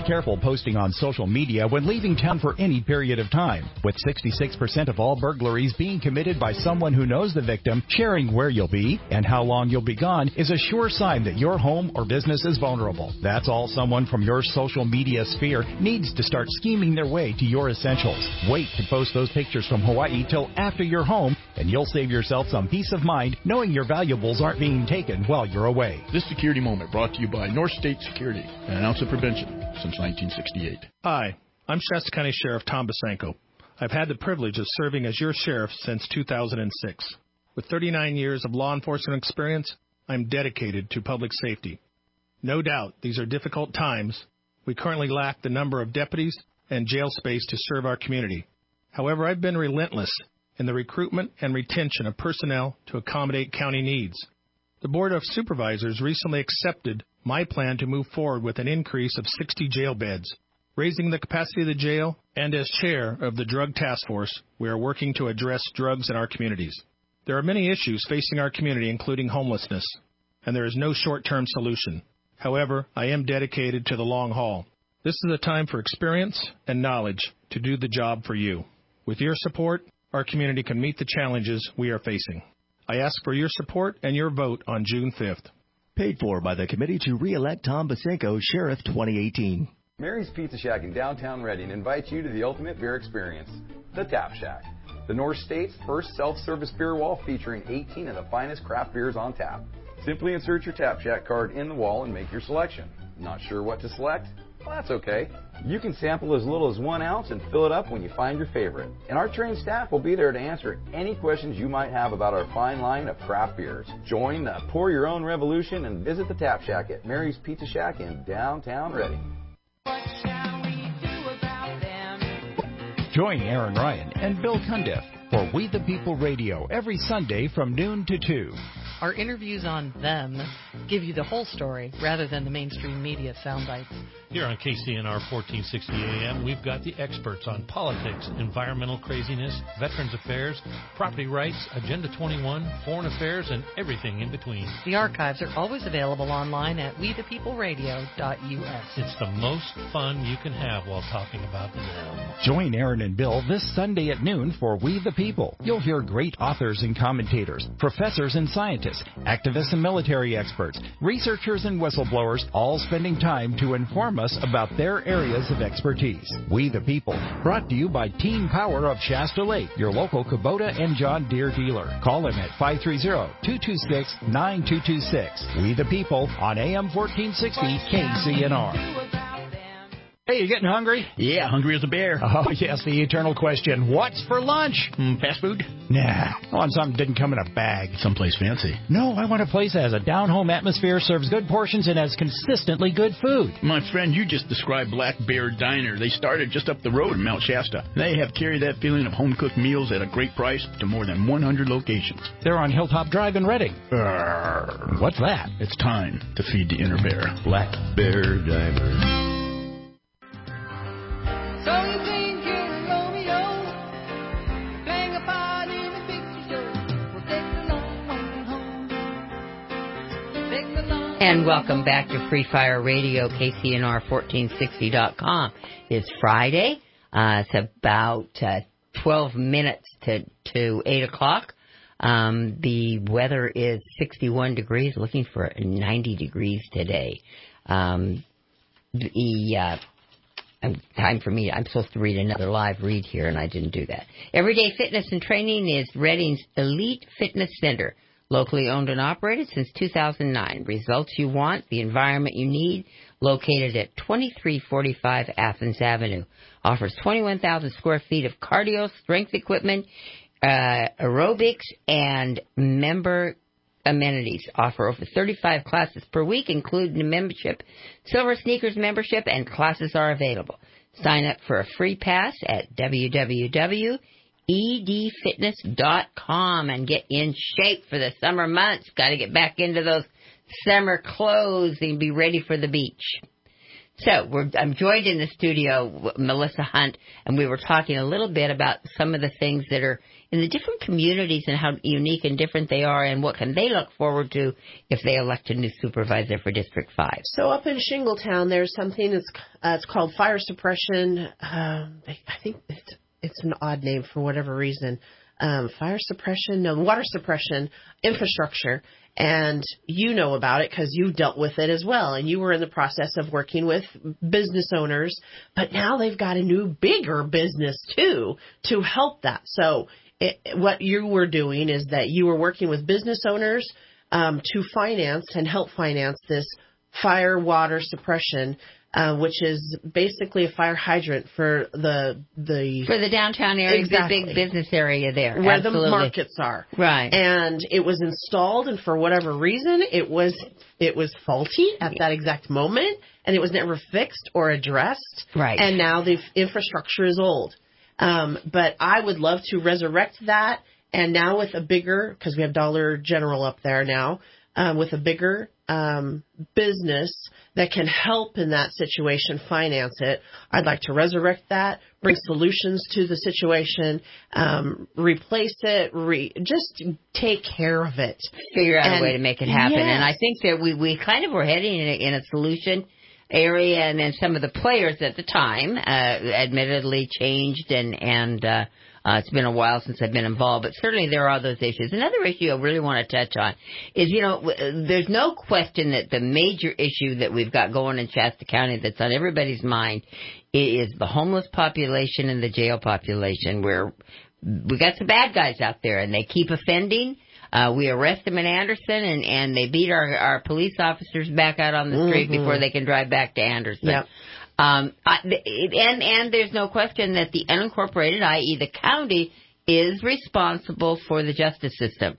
careful posting on social media when leaving town for any period of time. With 66% of all burglaries being committed by someone who knows the victim, sharing where you'll be and how long you'll be gone is a sure sign that your home or business is vulnerable. That's all someone from your social media sphere needs to start scheming their way to your essentials. Wait to post those pictures from Hawaii till after you're home, and you'll save yourself some peace of mind knowing your valuables aren't being taken while you're away. This security moment brought to you by North State Security, an ounce of prevention since 1968. Hi, I'm Shasta County Sheriff Tom Basenko. I've had the privilege of serving as your sheriff since 2006. With 39 years of law enforcement experience, I'm dedicated to public safety. No doubt these are difficult times. We currently lack the number of deputies and jail space to serve our community. However, I've been relentless in the recruitment and retention of personnel to accommodate county needs. The Board of Supervisors recently accepted my plan to move forward with an increase of 60 jail beds, raising the capacity of the jail, and as chair of the Drug Task Force, we are working to address drugs in our communities. There are many issues facing our community, including homelessness, and there is no short-term solution. However, I am dedicated to the long haul. This is a time for experience and knowledge to do the job for you. With your support, our community can meet the challenges we are facing. I ask for your support and your vote on June 5th. Paid for by the Committee to Re-elect Tom Basenko, Sheriff 2018. Mary's Pizza Shack in downtown Reading invites you to the ultimate beer experience, the Tap Shack. The North State's first self-service beer wall featuring 18 of the finest craft beers on tap. Simply insert your Tap Shack card in the wall and make your selection. Not sure what to select? Well, that's okay. You can sample as little as 1 ounce and fill it up when you find your favorite. And our trained staff will be there to answer any questions you might have about our fine line of craft beers. Join the Pour Your Own revolution and visit the Tap Shack at Mary's Pizza Shack in downtown Reading. Join Aaron Ryan and Bill Cundiff for We the People Radio every Sunday from noon to 2. Our interviews on them give you the whole story rather than the mainstream media sound bites. Here on KCNR 1460 AM, we've got the experts on politics, environmental craziness, veterans affairs, property rights, Agenda 21, foreign affairs, and everything in between. The archives are always available online at wethepeopleradio.us. It's the most fun you can have while talking about them. Join Aaron and Bill this Sunday at noon for We the People. You'll hear great authors and commentators, professors and scientists, activists and military experts, researchers and whistleblowers, all spending time to inform us about their areas of expertise. We the People, brought to you by Team Power of Shasta Lake, your local Kubota and John Deere dealer. Call them at 530-226-9226. We the People on AM 1460 KCNR. Hey, you getting hungry? Yeah, hungry as a bear. Oh, yes, the eternal question. What's for lunch? Fast food? Nah, I want something that didn't come in a bag. Someplace fancy. No, I want a place that has a down-home atmosphere, serves good portions, and has consistently good food. My friend, you just described Black Bear Diner. They started just up the road in Mount Shasta. They have carried that feeling of home-cooked meals at a great price to more than 100 locations. They're on Hilltop Drive in Reading. What's that? It's time to feed the inner bear. Black Bear Diner. So you think you're a Romeo, playing a part in a picture show. Well, take the long way home. Take the long And welcome back to Free Fire Radio, KCNR1460.com. It's Friday. It's about 12 minutes to 8 o'clock. The weather is 61 degrees, looking for 90 degrees today. Time for me. I'm supposed to read another live read here, and I didn't do that. Everyday Fitness and Training is Reading's elite fitness center, locally owned and operated since 2009. Results you want, the environment you need, located at 2345 Athens Avenue. Offers 21,000 square feet of cardio, strength equipment, aerobics, and member amenities. Offer over 35 classes per week, including a membership, Silver Sneakers membership, and classes are available. Sign up for a free pass at www.edfitness.com and get in shape for the summer months. Got to get back into those summer clothes and be ready for the beach. So I'm joined in the studio with Melissa Hunt, and we were talking a little bit about some of the things that are in the different communities and how unique and different they are, and what can they look forward to if they elect a new supervisor for District 5. So up in Shingletown, there's something that's it's called fire suppression. I think it's an odd name for whatever reason. Water suppression infrastructure. And you know about it because you dealt with it as well. And you were in the process of working with business owners. But now they've got a new, bigger business, too, to help that. So what you were doing is that you were working with business owners to finance and help finance this fire water suppression, which is basically a fire hydrant for the downtown area, exactly. The big business area there, where Absolutely. The markets are, right? And it was installed, and for whatever reason, it was faulty at that exact moment, and it was never fixed or addressed, right? And now the infrastructure is old. But I would love to resurrect that, and now with a bigger, because we have Dollar General up there now, with a bigger business that can help in that situation finance it. I'd like to resurrect that, bring solutions to the situation, replace it, just take care of it. Figure out a way to make it happen. Yes. And I think that we kind of were heading in a solution area, and then some of the players at the time admittedly changed, and it's been a while since I've been involved, but certainly there are those issues. Another issue I really want to touch on is, there's no question that the major issue that we've got going in Shasta County that's on everybody's mind is the homeless population and the jail population, where we got some bad guys out there and they keep offending. We arrest them in Anderson, and they beat our police officers back out on the street before they can drive back to Anderson. Yep. And there's no question that the unincorporated, i.e. the county, is responsible for the justice system.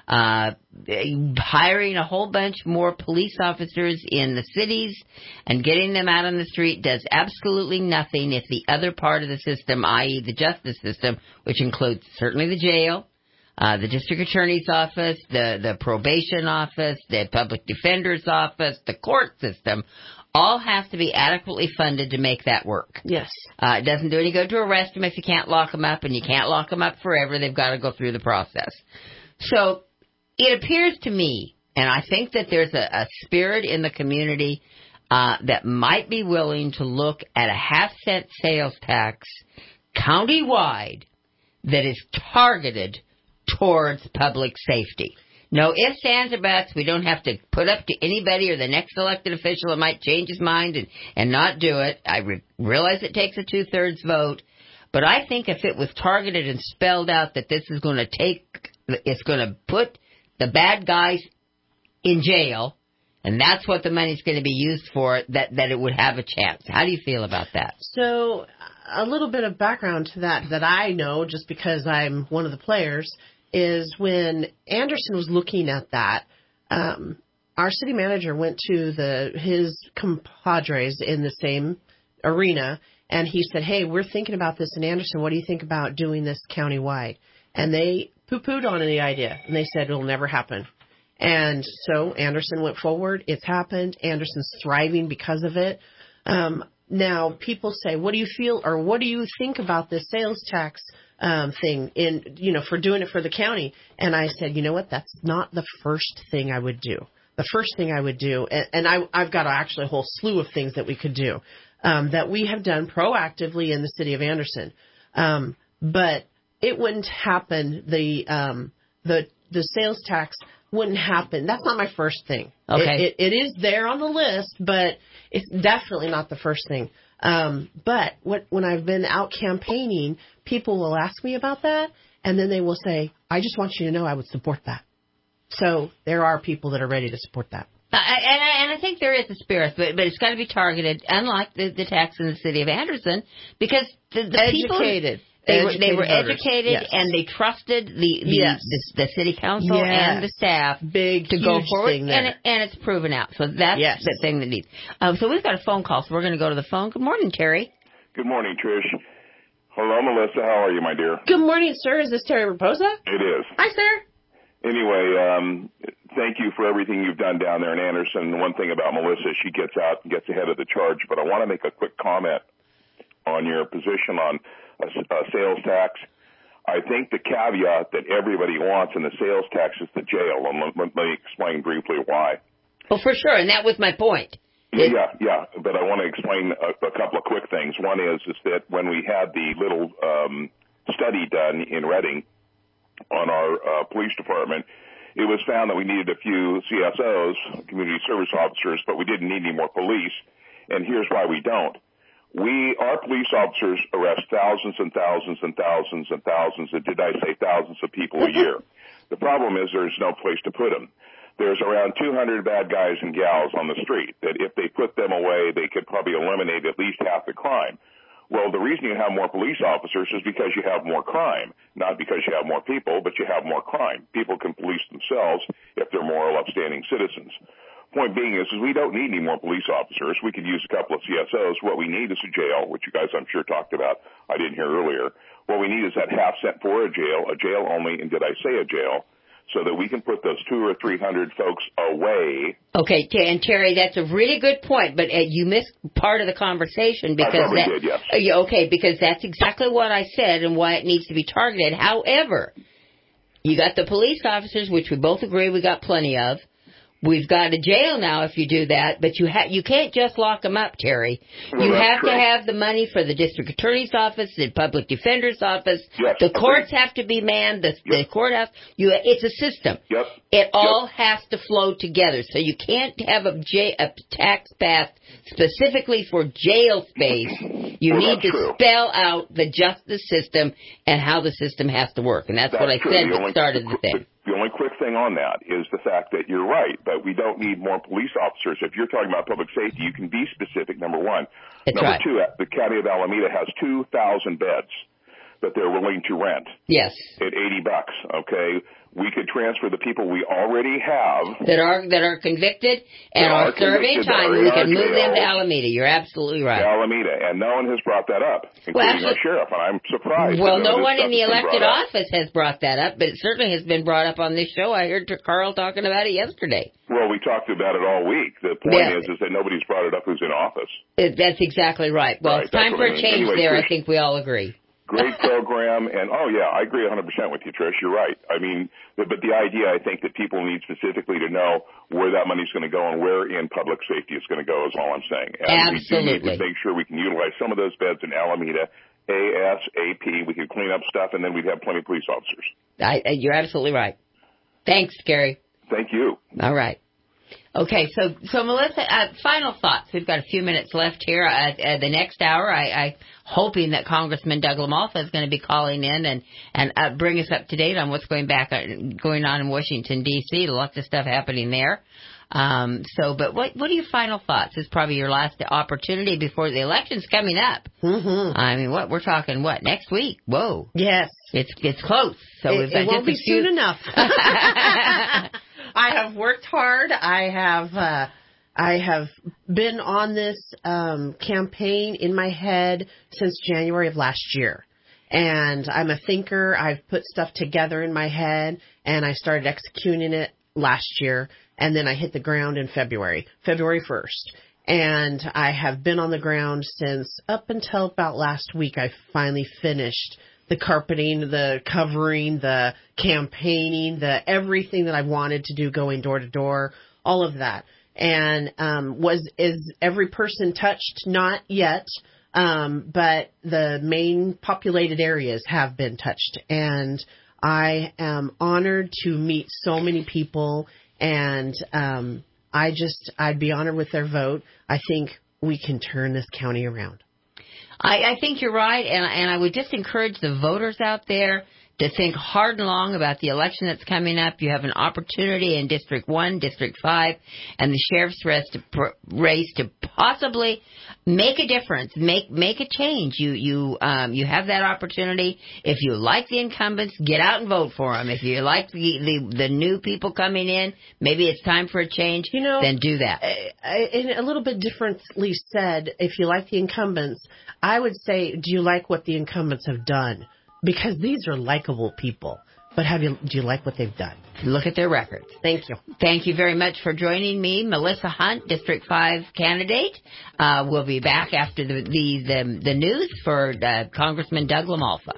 Hiring a whole bunch more police officers in the cities and getting them out on the street does absolutely nothing if the other part of the system, i.e. the justice system, which includes certainly the jail, the district attorney's office, the probation office, the public defender's office, the court system, all have to be adequately funded to make that work. Yes. It doesn't do any good to arrest them if you can't lock them up, and you can't lock them up forever. They've got to go through the process. So it appears to me, and I think that there's a spirit in the community that might be willing to look at a half-cent sales tax countywide that is targeted towards public safety. No ifs, ands, or buts. We don't have to put up to anybody or the next elected official that might change his mind and not do it. I realize it takes a 2/3 vote, but I think if it was targeted and spelled out that this is going to put the bad guys in jail, and that's what the money's going to be used for, that it would have a chance. How do you feel about that? So a little bit of background to that I know, just because I'm one of the players, is when Anderson was looking at that, our city manager went to his compadres in the same arena, and he said, hey, we're thinking about this in Anderson. What do you think about doing this countywide? And they poo-pooed on the idea, and they said it'll never happen. And so Anderson went forward. It's happened. Anderson's thriving because of it. Now, people say, what do you feel, or what do you think about this sales tax thing for doing it for the county? And I said, you know what, that's not the first thing I would do. The first thing I would do, and I've got actually a whole slew of things that we could do, that we have done proactively in the city of Anderson. But it wouldn't happen. The sales tax wouldn't happen. That's not my first thing. Okay. It is there on the list, but it's definitely not the first thing. But when I've been out campaigning, people will ask me about that, and then they will say, I just want you to know I would support that. So there are people that are ready to support that. And I think there is a spirit, but it's got to be targeted, unlike the tax in the city of Anderson, because the educated. people... They were educated, yes. And they trusted the city council yes. and the staff to go forward, and it's proven out. So that's yes. the thing that needs. So we've got a phone call, so we're going to go to the phone. Good morning, Terry. Good morning, Trish. Hello, Melissa. How are you, my dear? Good morning, sir. Is this Terry Raposa? It is. Hi, sir. Anyway, thank you for everything you've done down there in Anderson. One thing about Melissa, she gets out and gets ahead of the charge. But I want to make a quick comment on your position on sales tax. I think the caveat that everybody wants in the sales tax is the jail. And let me explain briefly why. Well, for sure, and that was my point. Yeah. But I want to explain a couple of quick things. One is that when we had the little study done in Reading on our police department, it was found that we needed a few CSOs, community service officers, but we didn't need any more police. And here's why we don't. Our police officers arrest thousands and thousands and thousands and thousands, and did I say thousands of people a year? The problem is there's no place to put them. There's around 200 bad guys and gals on the street that if they put them away, they could probably eliminate at least half the crime. Well, the reason you have more police officers is because you have more crime, not because you have more people, but you have more crime. People can police themselves if they're moral, upstanding citizens. Point being is we don't need any more police officers. We could use a couple of CSOs. What we need is a jail, which you guys I'm sure talked about. I didn't hear earlier. What we need is that half cent for a jail only, and did I say a jail, so that we can put those 200 or 300 folks away. Okay, and Terry, that's a really good point, but you missed part of the conversation because I probably did, yes. Okay, because that's exactly what I said and why it needs to be targeted. However, you got the police officers, which we both agree we got plenty of. We've got a jail now if you do that, but you can't just lock them up, Terry. Well, you have true. to have the money for the district attorney's office, the public defender's office. Yes, the courts have to be manned, the courthouse. It's a system. Yep. It all has to flow together. So you can't have a tax passed specifically for jail space. You need to spell out the justice system and how the system has to work. And that's what I said at the start of the thing. The only quick thing on that is the fact that you're right, but we don't need more police officers. If you're talking about public safety, you can be specific, number one. Number two, the county of Alameda has 2,000 beds that they're willing to rent. Yes. At $80, okay? We could transfer the people we already have that are convicted and are serving time. We can move them to Alameda. You're absolutely right. Alameda, and no one has brought that up, including our sheriff, and I'm surprised. Well, no one in the elected office has brought that up, but it certainly has been brought up on this show. I heard Carl talking about it yesterday. Well, we talked about it all week. The point is that nobody's brought it up who's in office. That's exactly right. Well, it's time for a change there. I think we all agree. Great program, and I agree 100% with you, Trish. You're right. I mean, but the idea, I think, that people need specifically to know where that money's going to go and where in public safety it's going to go is all I'm saying. And absolutely. We do need to make sure we can utilize some of those beds in Alameda, ASAP. We can clean up stuff, and then we'd have plenty of police officers. You're absolutely right. Thanks, Gary. Thank you. All right. Okay, so Melissa, final thoughts. We've got a few minutes left here. The next hour, I hoping that Congressman Doug LaMalfa is going to be calling in and bring us up to date on what's going on in Washington, D.C. Lots of stuff happening there. But what are your final thoughts? This is probably your last opportunity before the election's coming up. Mm-hmm. I mean, we're talking next week? Whoa. Yes. It's close. So it won't be soon enough. I have worked hard. I have been on this campaign in my head since January of last year. And I'm a thinker. I've put stuff together in my head, and I started executing it last year. And then I hit the ground in February 1st. And I have been on the ground since up until about last week. I finally finished the carpeting, the covering, the campaigning, the everything that I wanted to do, going door to door, all of that. And is every person touched? Not yet, but the main populated areas have been touched. And I am honored to meet so many people, and I'd be honored with their vote. I think we can turn this county around. I think you're right, and I would just encourage the voters out there to think hard and long about the election that's coming up. You have an opportunity in District 1, District 5, and the sheriff's race to possibly make a difference, make a change. You have that opportunity. If you like the incumbents, get out and vote for them. If you like the new people coming in, maybe it's time for a change, then do that. In a little bit differently said, if you like the incumbents, I would say, do you like what the incumbents have done? Because these are likable people. But do you like what they've done? Look at their records. Thank you. Thank you very much for joining me, Melissa Hunt, District 5 candidate. We'll be back after the news for Congressman Doug LaMalfa.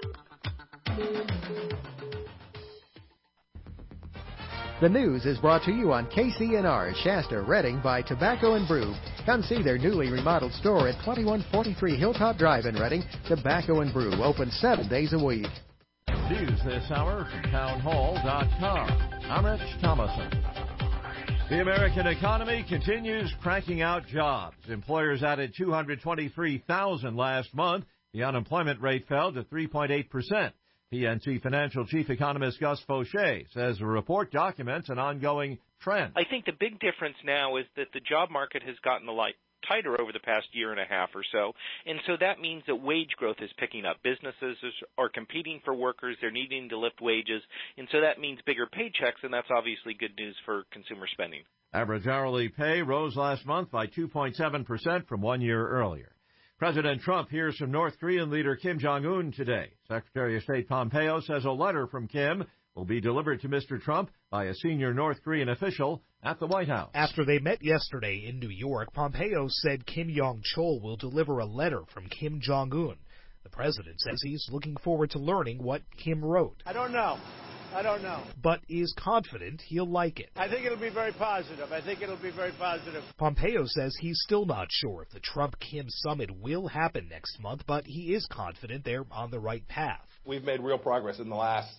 The news is brought to you on KCNR Shasta Redding by Tobacco & Brew. Come see their newly remodeled store at 2143 Hilltop Drive in Redding. Tobacco & Brew, open 7 days a week. News this hour from townhall.com. I'm Rich Thomason. The American economy continues cranking out jobs. Employers added 223,000 last month. The unemployment rate fell to 3.8%. PNC Financial Chief Economist Gus Fauché says the report documents an ongoing trend. I think the big difference now is that the job market has gotten a lot tighter over the past year and a half or so, and so that means that wage growth is picking up. Businesses are competing for workers, they're needing to lift wages, and so that means bigger paychecks, and that's obviously good news for consumer spending. Average hourly pay rose last month by 2.7% from 1 year earlier. President Trump hears from North Korean leader Kim Jong-un today. Secretary of State Pompeo says a letter from Kim will be delivered to Mr. Trump by a senior North Korean official at the White House. After they met yesterday in New York, Pompeo said Kim Yong-chol will deliver a letter from Kim Jong-un. The president says he's looking forward to learning what Kim wrote. I don't know. But is confident he'll like it. I think it'll be very positive. Pompeo says he's still not sure if the Trump-Kim summit will happen next month, but he is confident they're on the right path. We've made real progress in the last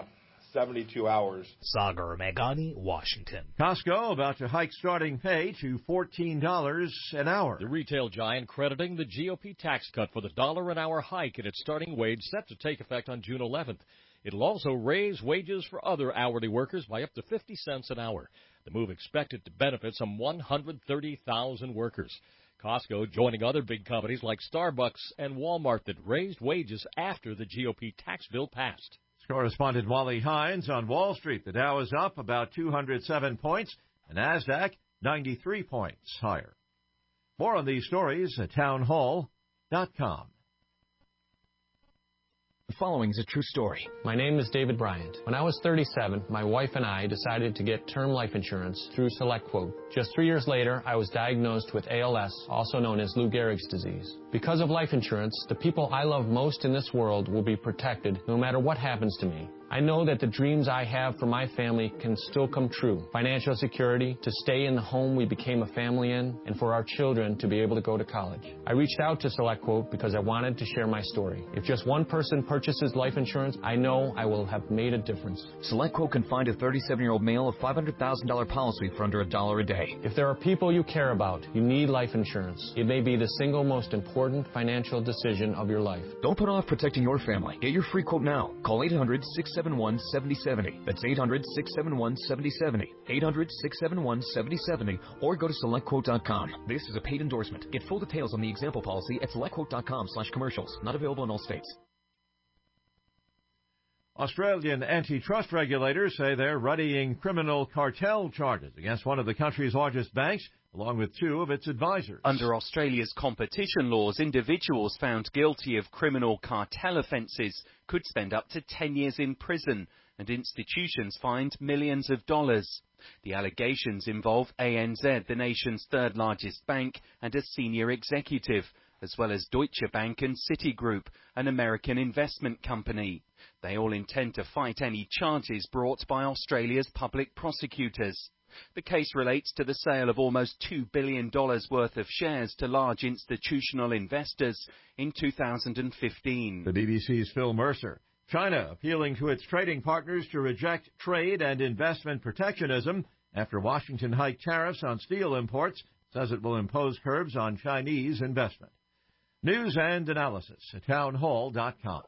72 hours. Sagar Meghani, Washington. Costco about to hike starting pay to $14 an hour. The retail giant crediting the GOP tax cut for the $1 an hour hike in its starting wage set to take effect on June 11th. It'll also raise wages for other hourly workers by up to 50 cents an hour. The move expected to benefit some 130,000 workers. Costco joining other big companies like Starbucks and Walmart that raised wages after the GOP tax bill passed. Correspondent Wally Hines on Wall Street. The Dow is up about 207 points, and NASDAQ 93 points higher. More on these stories at townhall.com. The following is a true story. My name is David Bryant. When I was 37, my wife and I decided to get term life insurance through SelectQuote. Just 3 years later, I was diagnosed with ALS, also known as Lou Gehrig's disease. Because of life insurance, the people I love most in this world will be protected no matter what happens to me. I know that the dreams I have for my family can still come true. Financial security, to stay in the home we became a family in, and for our children to be able to go to college. I reached out to SelectQuote because I wanted to share my story. If just one person purchases life insurance, I know I will have made a difference. SelectQuote can find a 37-year-old male a $500,000 policy for under $1 a day. If there are people you care about, you need life insurance. It may be the single most important financial decision of your life. Don't put off protecting your family. Get your free quote now. Call 800-671-7070. That's 800-671-7070. 800-671-7070. Or go to SelectQuote.com. This is a paid endorsement. Get full details on the example policy at SelectQuote.com/commercials. Not available in all states. Australian antitrust regulators say they're readying criminal cartel charges against one of the country's largest banks, along with 2 of its advisors. Under Australia's competition laws, individuals found guilty of criminal cartel offences could spend up to 10 years in prison, and institutions fined millions of dollars. The allegations involve ANZ, the nation's third largest bank, and a senior executive, as well as Deutsche Bank and Citigroup, an American investment company. They all intend to fight any charges brought by Australia's public prosecutors. The case relates to the sale of almost $2 billion worth of shares to large institutional investors in 2015. The BBC's Phil Mercer. China appealing to its trading partners to reject trade and investment protectionism after Washington hiked tariffs on steel imports, says it will impose curbs on Chinese investment. News and analysis at townhall.com.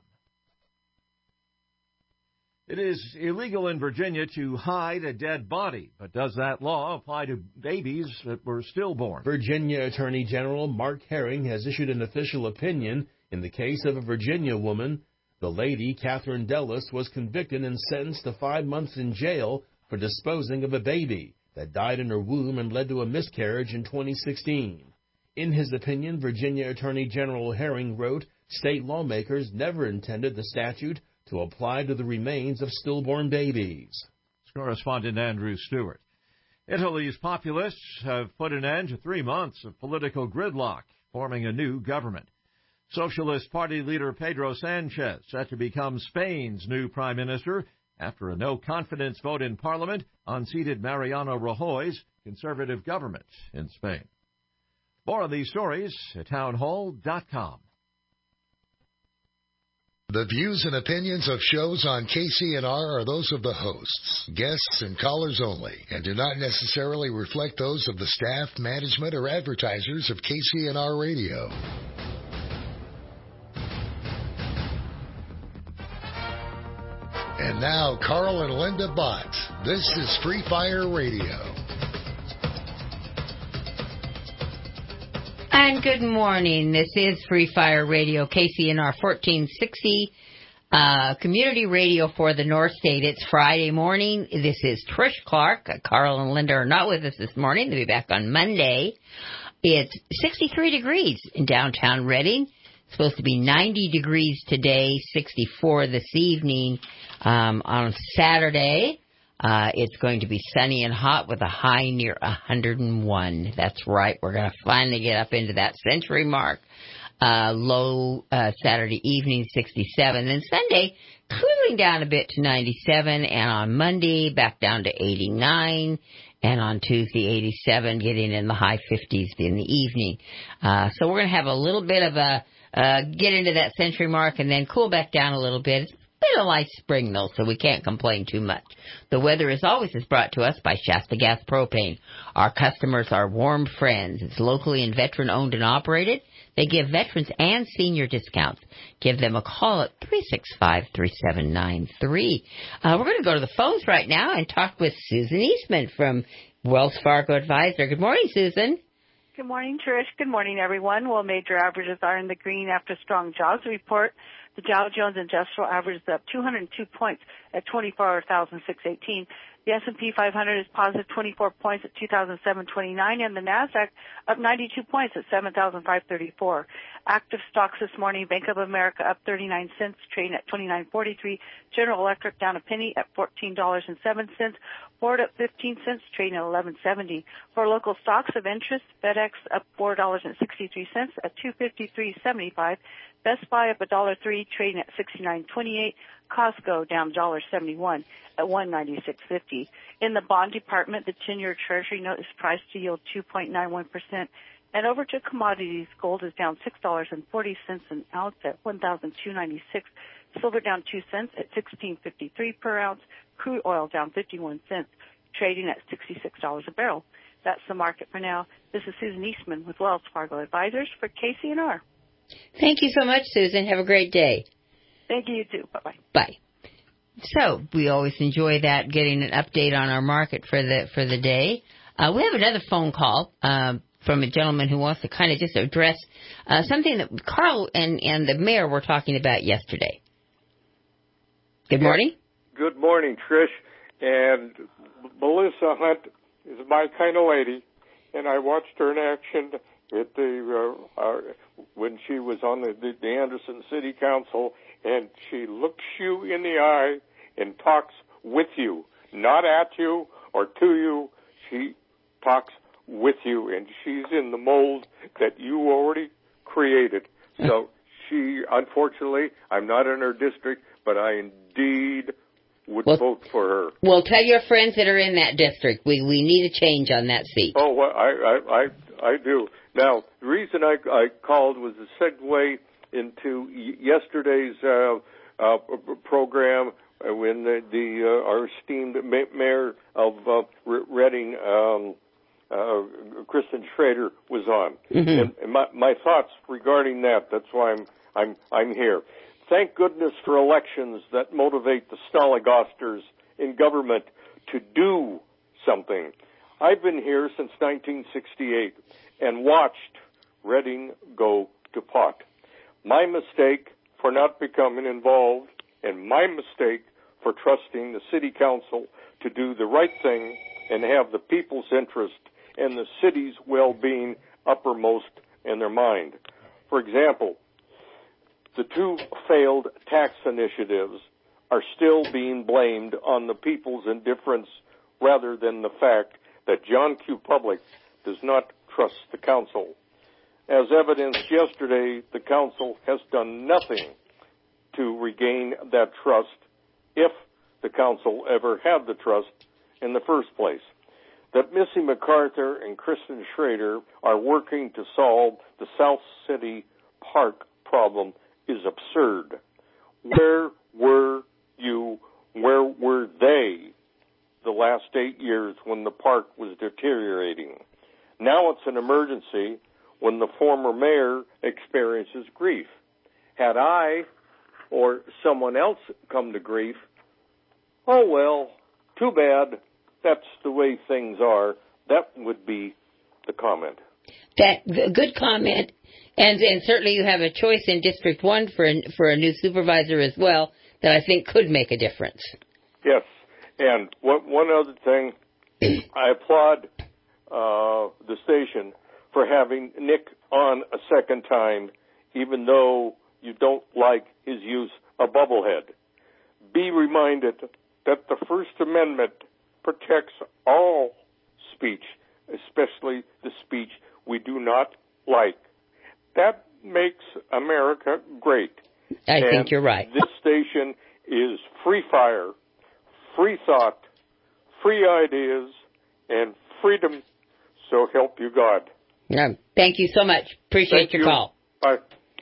It is illegal in Virginia to hide a dead body, but does that law apply to babies that were stillborn? Virginia Attorney General Mark Herring has issued an official opinion in the case of a Virginia woman. The lady, Catherine Dellis, was convicted and sentenced to 5 months in jail for disposing of a baby that died in her womb and led to a miscarriage in 2016. In his opinion, Virginia Attorney General Herring wrote, "State lawmakers never intended the statute to apply to the remains of stillborn babies. Correspondent Andrew Stewart. Italy's populists have put an end to 3 months of political gridlock, forming a new government. Socialist Party leader Pedro Sanchez set to become Spain's new prime minister after a no-confidence vote in Parliament unseated Mariano Rajoy's conservative government in Spain. More of these stories at townhall.com. The views and opinions of shows on KCNR are those of the hosts, guests, and callers only, and do not necessarily reflect those of the staff, management, or advertisers of KCNR Radio. And now, Carl and Linda Bott. This is Free Fire Radio. And good morning. This is Free Fire Radio, KCNR 1460, community radio for the North State. It's Friday morning. This is Trish Clark. Carl and Linda are not with us this morning. They'll be back on Monday. It's 63 degrees in downtown Reading. It's supposed to be 90 degrees today, 64 this evening. On Saturday, it's going to be sunny and hot with a high near 101. That's right. We're going to finally get up into that century mark. Low Saturday evening, 67. Then Sunday, cooling down a bit to 97. And on Monday, back down to 89. And on Tuesday, 87, getting in the high 50s in the evening. So we're going to have a little bit of a get into that century mark and then cool back down a little bit. It's been a light spring, though, so we can't complain too much. The weather, as always, is brought to us by Shasta Gas Propane. Our customers are warm friends. It's locally and veteran-owned and operated. They give veterans and senior discounts. Give them a call at 365-3793. We're going to go to the phones right now and talk with Susan Eastman from Wells Fargo Advisor. Good morning, Susan. Good morning, Trish. Good morning, everyone. Well, major averages are in the green after strong jobs report. The Dow Jones Industrial Average is up 202 points at 24,618. The S&P 500 is positive 24 points at 2,729, and the Nasdaq up 92 points at 7,534. Active stocks this morning: Bank of America up 39 cents, trading at 29.43. General Electric down a penny at $14.07. Ford up 15 cents, trading at 11.70. For local stocks of interest, FedEx up $4.63 at 253.75. Best Buy up $1.03, trading at 69.28. Costco down $1.71 at 196.50. In the bond department, the 10-year Treasury note is priced to yield 2.91%. And over to commodities, gold is down $6.40 an ounce at $1,296. Silver down 2 cents at $16.53 per ounce. Crude oil down 51 cents, trading at $66 a barrel. That's the market for now. This is Susan Eastman with Wells Fargo Advisors for KCNR. Thank you so much, Susan. Have a great day. Thank you, you too. Bye-bye. Bye. So we always enjoy that, getting an update on our market for the day. We have another phone call from a gentleman who wants to kind of just address something that Carl and the mayor were talking about yesterday. Good morning. Good morning, Trish. And Melissa Hunt is my kind of lady, and I watched her in action at the when she was on the Anderson City Council, and she looks you in the eye and talks with you, not at you or to you. She talks with you, and she's in the mold that you already created. So she, unfortunately, I'm not in her district, but I indeed would vote for her. Well, tell your friends that are in that district. We need a change on that seat. Oh, well, I do. Now, the reason I called was a segue into yesterday's program when our esteemed mayor of Reading, Kristen Schrader, was on. Mm-hmm. And my thoughts regarding that. That's why I'm here. Thank goodness for elections that motivate the Stalagosters in government to do something. I've been here since 1968 and watched Reading go to pot. My mistake for not becoming involved, and my mistake for trusting the city council to do the right thing and have the people's interest and the city's well-being uppermost in their mind. For example, the two failed tax initiatives are still being blamed on the people's indifference rather than the fact that John Q. Public does not trust the council. As evidenced yesterday, the council has done nothing to regain that trust, if the council ever had the trust in the first place. That Missy MacArthur and Kristen Schrader are working to solve the South City Park problem is absurd. Where were you? Where were they the last 8 years when the park was deteriorating? Now it's an emergency when the former mayor experiences grief. Had I or someone else come to grief, oh well, too bad. That's the way things are. That would be the comment. Good comment, and certainly you have a choice in District 1 for a new supervisor as well that I think could make a difference. Yes, and one other thing, I applaud the station for having Nick on a second time, even though you don't like his use of bubblehead. Be reminded that the First Amendment protects all speech, especially the speech we do not like. That makes America great. I think you're right. This station is free fire, free thought, free ideas, and freedom. So help you God. Thank you so much. Appreciate your call. Bye.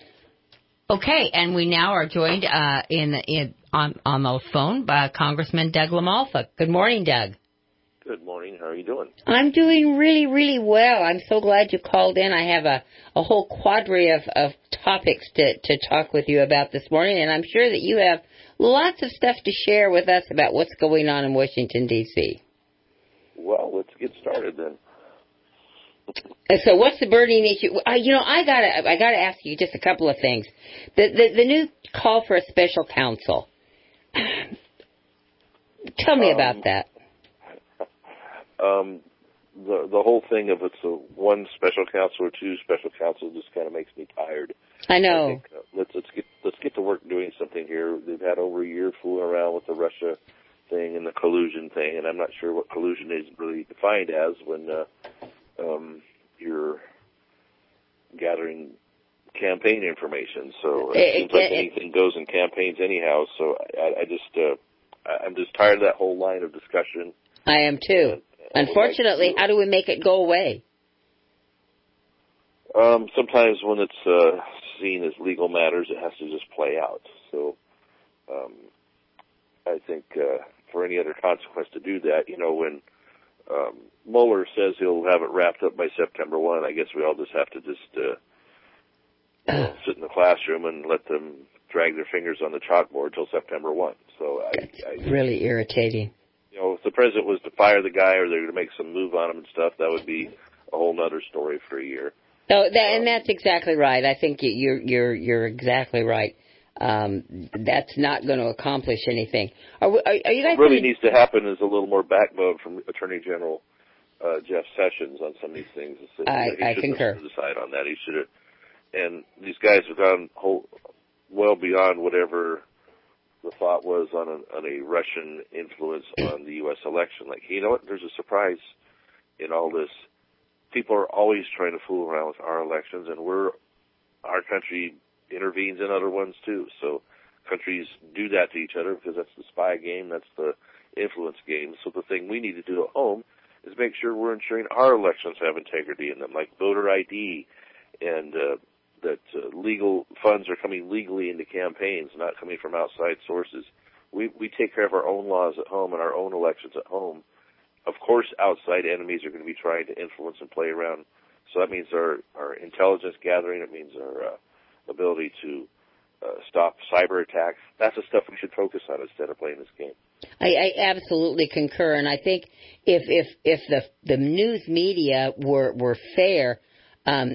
Okay, and we now are joined on the phone by Congressman Doug LaMalfa. Good morning, Doug. Good morning. How are you doing? I'm doing really, really well. I'm so glad you called in. I have a whole quadrille of topics to talk with you about this morning, and I'm sure that you have lots of stuff to share with us about what's going on in Washington, D.C. Well, let's get started then. So what's the burning issue? I gotta ask you just a couple of things. The new call for a special counsel. Tell me about that. The whole thing of it's a one special counsel or two special counsel just kind of makes me tired. I know. I think, let's get to work doing something here. They've had over a year fooling around with the Russia thing and the collusion thing, and I'm not sure what collusion is really defined as when you're gathering campaign information. So it seems like anything goes in campaigns anyhow. So I'm just tired of that whole line of discussion. I am too. Unfortunately, how do we make it go away? Sometimes when it's seen as legal matters, it has to just play out. So I think for any other consequence to do that, when Mueller says he'll have it wrapped up by September 1, I guess we all just have to just sit in the classroom and let them drag their fingers on the chalkboard till September 1. So That's really irritating. If the president was to fire the guy or they're going to make some move on him and stuff, that would be a whole nother story for a year. No, and that's exactly right. I think you're exactly right. That's not going to accomplish anything. Are you guys? What really needs to happen is a little more backbone from Attorney General Jeff Sessions on some of these things. I concur. He should decide on that. He should have. And these guys have gone well beyond whatever the thought was on a Russian influence on the U.S. election. Like, you know what? There's a surprise in all this. People are always trying to fool around with our elections, and our country intervenes in other ones too. So countries do that to each other because that's the spy game, that's the influence game. So the thing we need to do at home is make sure we're ensuring our elections have integrity in them, like voter ID, and that legal funds are coming legally into campaigns, not coming from outside sources. We take care of our own laws at home and our own elections at home. Of course, outside enemies are going to be trying to influence and play around. So that means our intelligence gathering. It means our ability to stop cyber attacks. That's the stuff we should focus on instead of playing this game. I absolutely concur, and I think if the news media were fair, I'm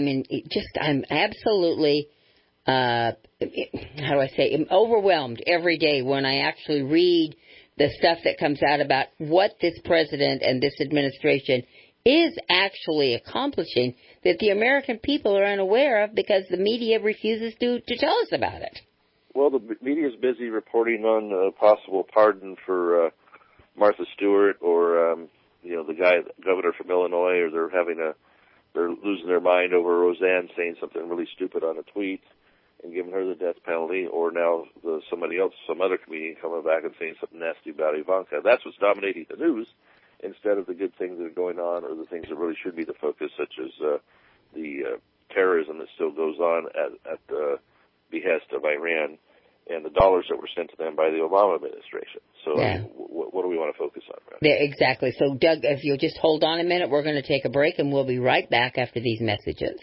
absolutely how do I say, I'm overwhelmed every day when I actually read the stuff that comes out about what this president and this administration is actually accomplishing that the American people are unaware of because the media refuses to tell us about it. Well, the media's busy reporting on a possible pardon for Martha Stewart, or the governor from Illinois, or they're losing their mind over Roseanne saying something really stupid on a tweet and giving her the death penalty, or now some other comedian coming back and saying something nasty about Ivanka. That's what's dominating the news, instead of the good things that are going on, or the things that really should be the focus, such as the terrorism that still goes on at the behest of Iran, and the dollars that were sent to them by the Obama administration. So what do we want to focus on? Right? Yeah, exactly. So, Doug, if you'll just hold on a minute, we're going to take a break, and we'll be right back after these messages.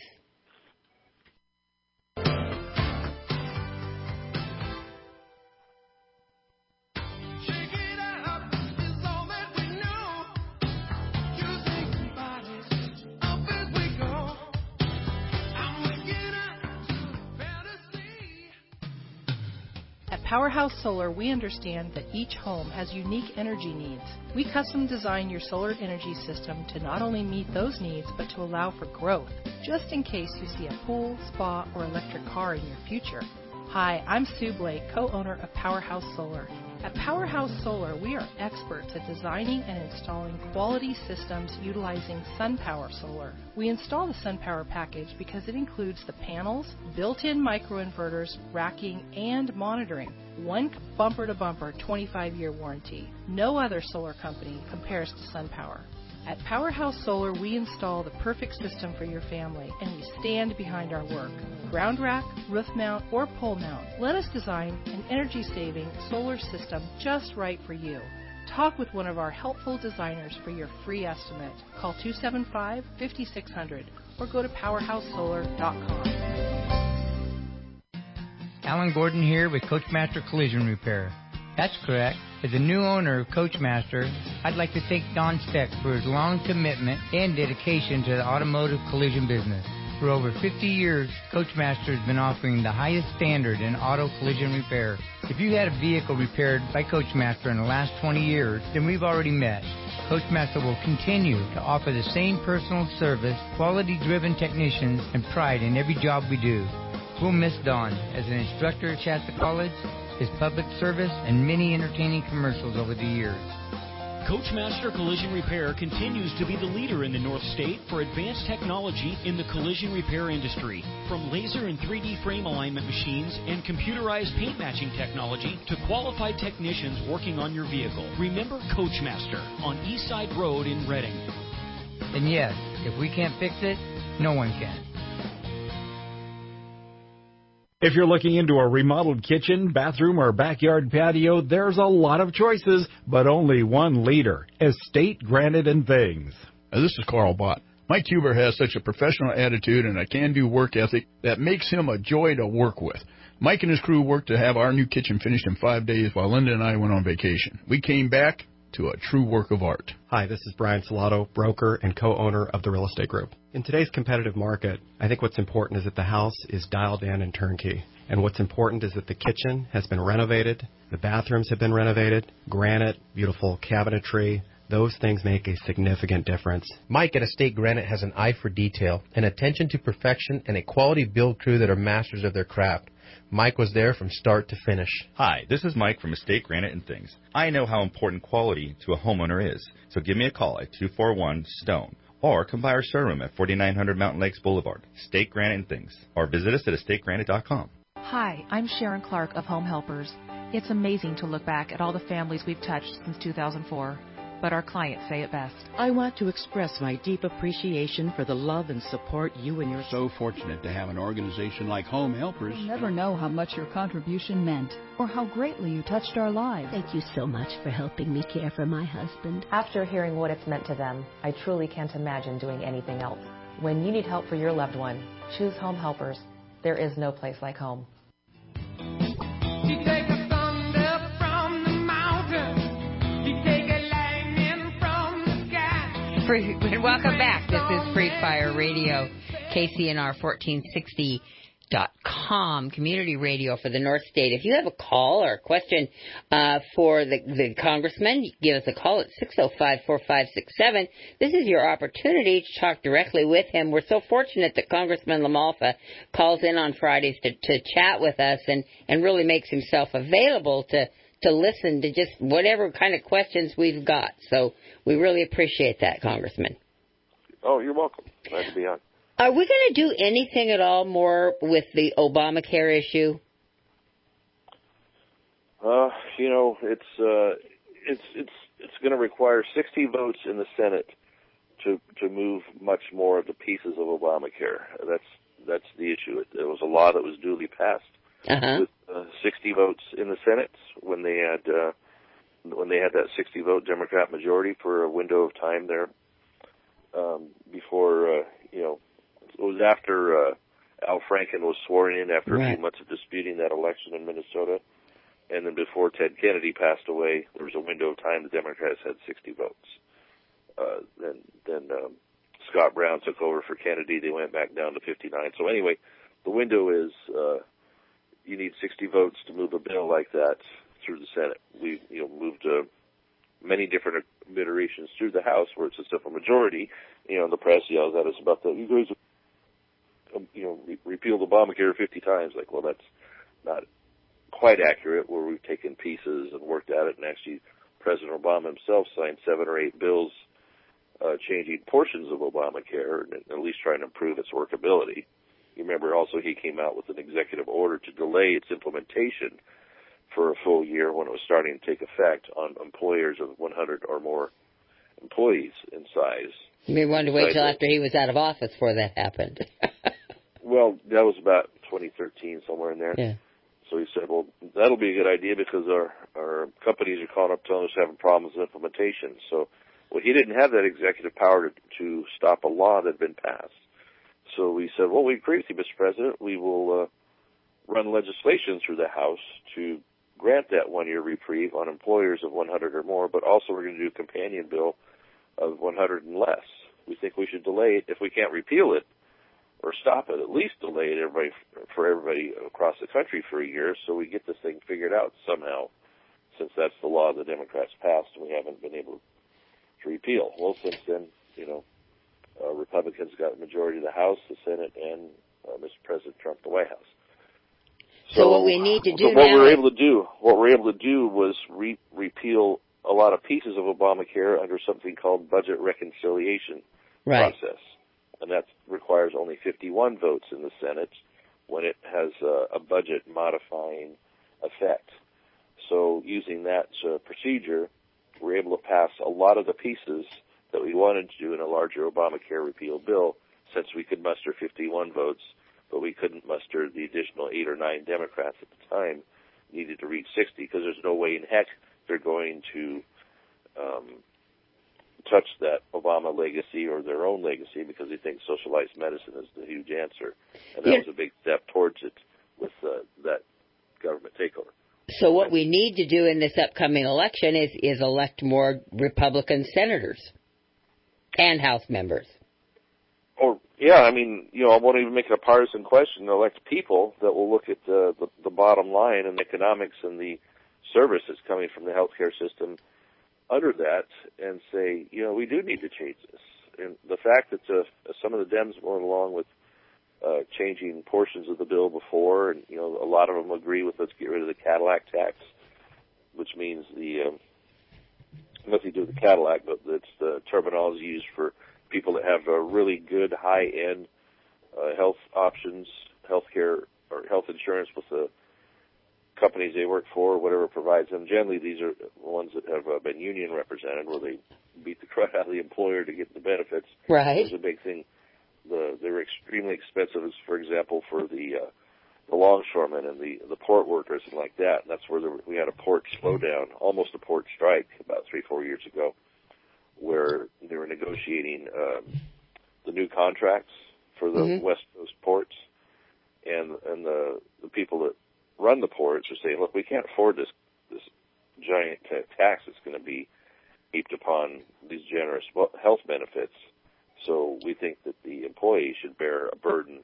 Powerhouse Solar, we understand that each home has unique energy needs. We custom design your solar energy system to not only meet those needs, but to allow for growth, just in case you see a pool, spa, or electric car in your future. Hi, I'm Sue Blake, co-owner of Powerhouse Solar. At Powerhouse Solar, we are experts at designing and installing quality systems utilizing SunPower Solar. We install the SunPower package because it includes the panels, built-in microinverters, racking, and monitoring. One bumper-to-bumper 25-year warranty. No other solar company compares to SunPower. At Powerhouse Solar, we install the perfect system for your family, and we stand behind our work. Ground rack, roof mount, or pole mount, let us design an energy-saving solar system just right for you. Talk with one of our helpful designers for your free estimate. Call 275-5600 or go to powerhousesolar.com. Alan Gordon here with Coachmaster Collision Repair. That's correct. As a new owner of Coachmaster, I'd like to thank Don Speck for his long commitment and dedication to the automotive collision business. For over 50 years, Coachmaster has been offering the highest standard in auto collision repair. If you had a vehicle repaired by Coachmaster in the last 20 years, then we've already met. Coachmaster will continue to offer the same personal service, quality-driven technicians, and pride in every job we do. We'll miss Don as an instructor at Shasta College, his public service, and many entertaining commercials over the years. Coachmaster Collision Repair continues to be the leader in the North State for advanced technology in the collision repair industry. From laser and 3D frame alignment machines and computerized paint matching technology to qualified technicians working on your vehicle. Remember Coachmaster on Eastside Road in Reading. And yes, if we can't fix it, no one can. If you're looking into a remodeled kitchen, bathroom, or backyard patio, there's a lot of choices, but only one leader, Estate Granite and Things. This is Carl Bott. Mike Huber has such a professional attitude and a can-do work ethic that makes him a joy to work with. Mike and his crew worked to have our new kitchen finished in 5 days while Linda and I went on vacation. We came back to a true work of art. Hi, this is Brian Salato, broker and co-owner of the Real Estate Group. In today's competitive market, I think what's important is that the house is dialed in and turnkey. And what's important is that the kitchen has been renovated, the bathrooms have been renovated, granite, beautiful cabinetry. Those things make a significant difference. Mike at Estate Granite has an eye for detail, an attention to perfection, and a quality build crew that are masters of their craft. Mike was there from start to finish. Hi, this is Mike from Estate Granite and Things. I know how important quality to a homeowner is, so give me a call at 241-STONE. Or come by our showroom at 4900 Mountain Lakes Boulevard, Estate Granite and Things. Or visit us at estategranite.com. Hi, I'm Sharon Clark of Home Helpers. It's amazing to look back at all the families we've touched since 2004. But our clients say it best. I want to express my deep appreciation for the love and support you and your... So fortunate to have an organization like Home Helpers. You'll never know how much your contribution meant or how greatly you touched our lives. Thank you so much for helping me care for my husband. After hearing what it's meant to them, I truly can't imagine doing anything else. When you need help for your loved one, choose Home Helpers. There is no place like home. Welcome back. This is Free Fire Radio, KCNR 1460 community radio for the North State. If you have a call or a question for the congressman, give us a call at 605-4567. This is your opportunity to talk directly with him. We're so fortunate that Congressman LaMalfa calls in on Fridays to chat with us and really makes himself available to listen to just whatever kind of questions we've got. So we really appreciate that, Congressman. Oh, you're welcome. Glad to be on. Are we going to do anything at all more with the Obamacare issue? It's going to require 60 votes in the Senate to move much more of the pieces of Obamacare. That's the issue. There was a law that was duly passed with 60 votes in the Senate when they had that 60 vote Democrat majority for a window of time there before it was after Al Franken was sworn in after a few months of disputing that election in Minnesota. And then before Ted Kennedy passed away, there was a window of time the Democrats had 60 votes. Then Scott Brown took over for Kennedy. They went back down to 59. So anyway, the window is you need 60 votes to move a bill like that through the Senate. We moved many different iterations through the House where it's a simple majority. The press yells at us about that. You guys repealed Obamacare 50 times. Like, well, that's not quite accurate, where we've taken pieces and worked at it, and actually President Obama himself signed 7 or 8 bills changing portions of Obamacare and at least trying to improve its workability. You remember also he came out with an executive order to delay its implementation for a full year when it was starting to take effect on employers of 100 or more employees in size. You may want to wait till after he was out of office before that happened. Well, that was about 2013, somewhere in there. Yeah. So he said, well, that'll be a good idea because our companies are calling up telling us having problems with implementation. So, well, he didn't have that executive power to stop a law that had been passed. So we said, well, we agree with you, Mr. President. We will run legislation through the House to grant that 1-year reprieve on employers of 100 or more, but also we're going to do a companion bill of 100 and less. We think we should delay it. If we can't repeal it or stop it, at least delay it for everybody across the country for a year so we get this thing figured out somehow, since that's the law the Democrats passed and we haven't been able to repeal. Well, since then, Republicans got the majority of the House, the Senate, and Mr. President Trump, the White House. So what we need to do what we were able to do was repeal a lot of pieces of Obamacare under something called budget reconciliation process. And that requires only 51 votes in the Senate when it has a budget modifying effect. So using that procedure, we're able to pass a lot of the pieces that we wanted to do in a larger Obamacare repeal bill, since we could muster 51 votes, but we couldn't muster the additional 8 or 9 Democrats at the time needed to reach 60, because there's no way in heck they're going to touch that Obama legacy or their own legacy, because they think socialized medicine is the huge answer. And that was a big step towards it with that government takeover. So what we need to do in this upcoming election is elect more Republican senators and House members. I won't even make it a partisan question. Elect people that will look at the bottom line and the economics and the service that's coming from the healthcare system under that, and say, we do need to change this. And the fact that some of the Dems went along with changing portions of the bill before, and a lot of them agree with let's get rid of the Cadillac tax, which means nothing to do with the Cadillac, but it's the terminology used for people that have a really good high-end health options, healthcare or health insurance with the companies they work for, whatever provides them. Generally, these are ones that have been union represented, where they beat the crap out of the employer to get the benefits. Right. It was a big thing. They were extremely expensive, for example, for the longshoremen and the port workers and like that. And that's where we had a port slowdown, almost a port strike about 3-4 years ago, where they were negotiating the new contracts for the West Coast ports, and the people that run the ports are saying, look, we can't afford this giant tax that's going to be heaped upon these generous health benefits. So we think that the employees should bear a burden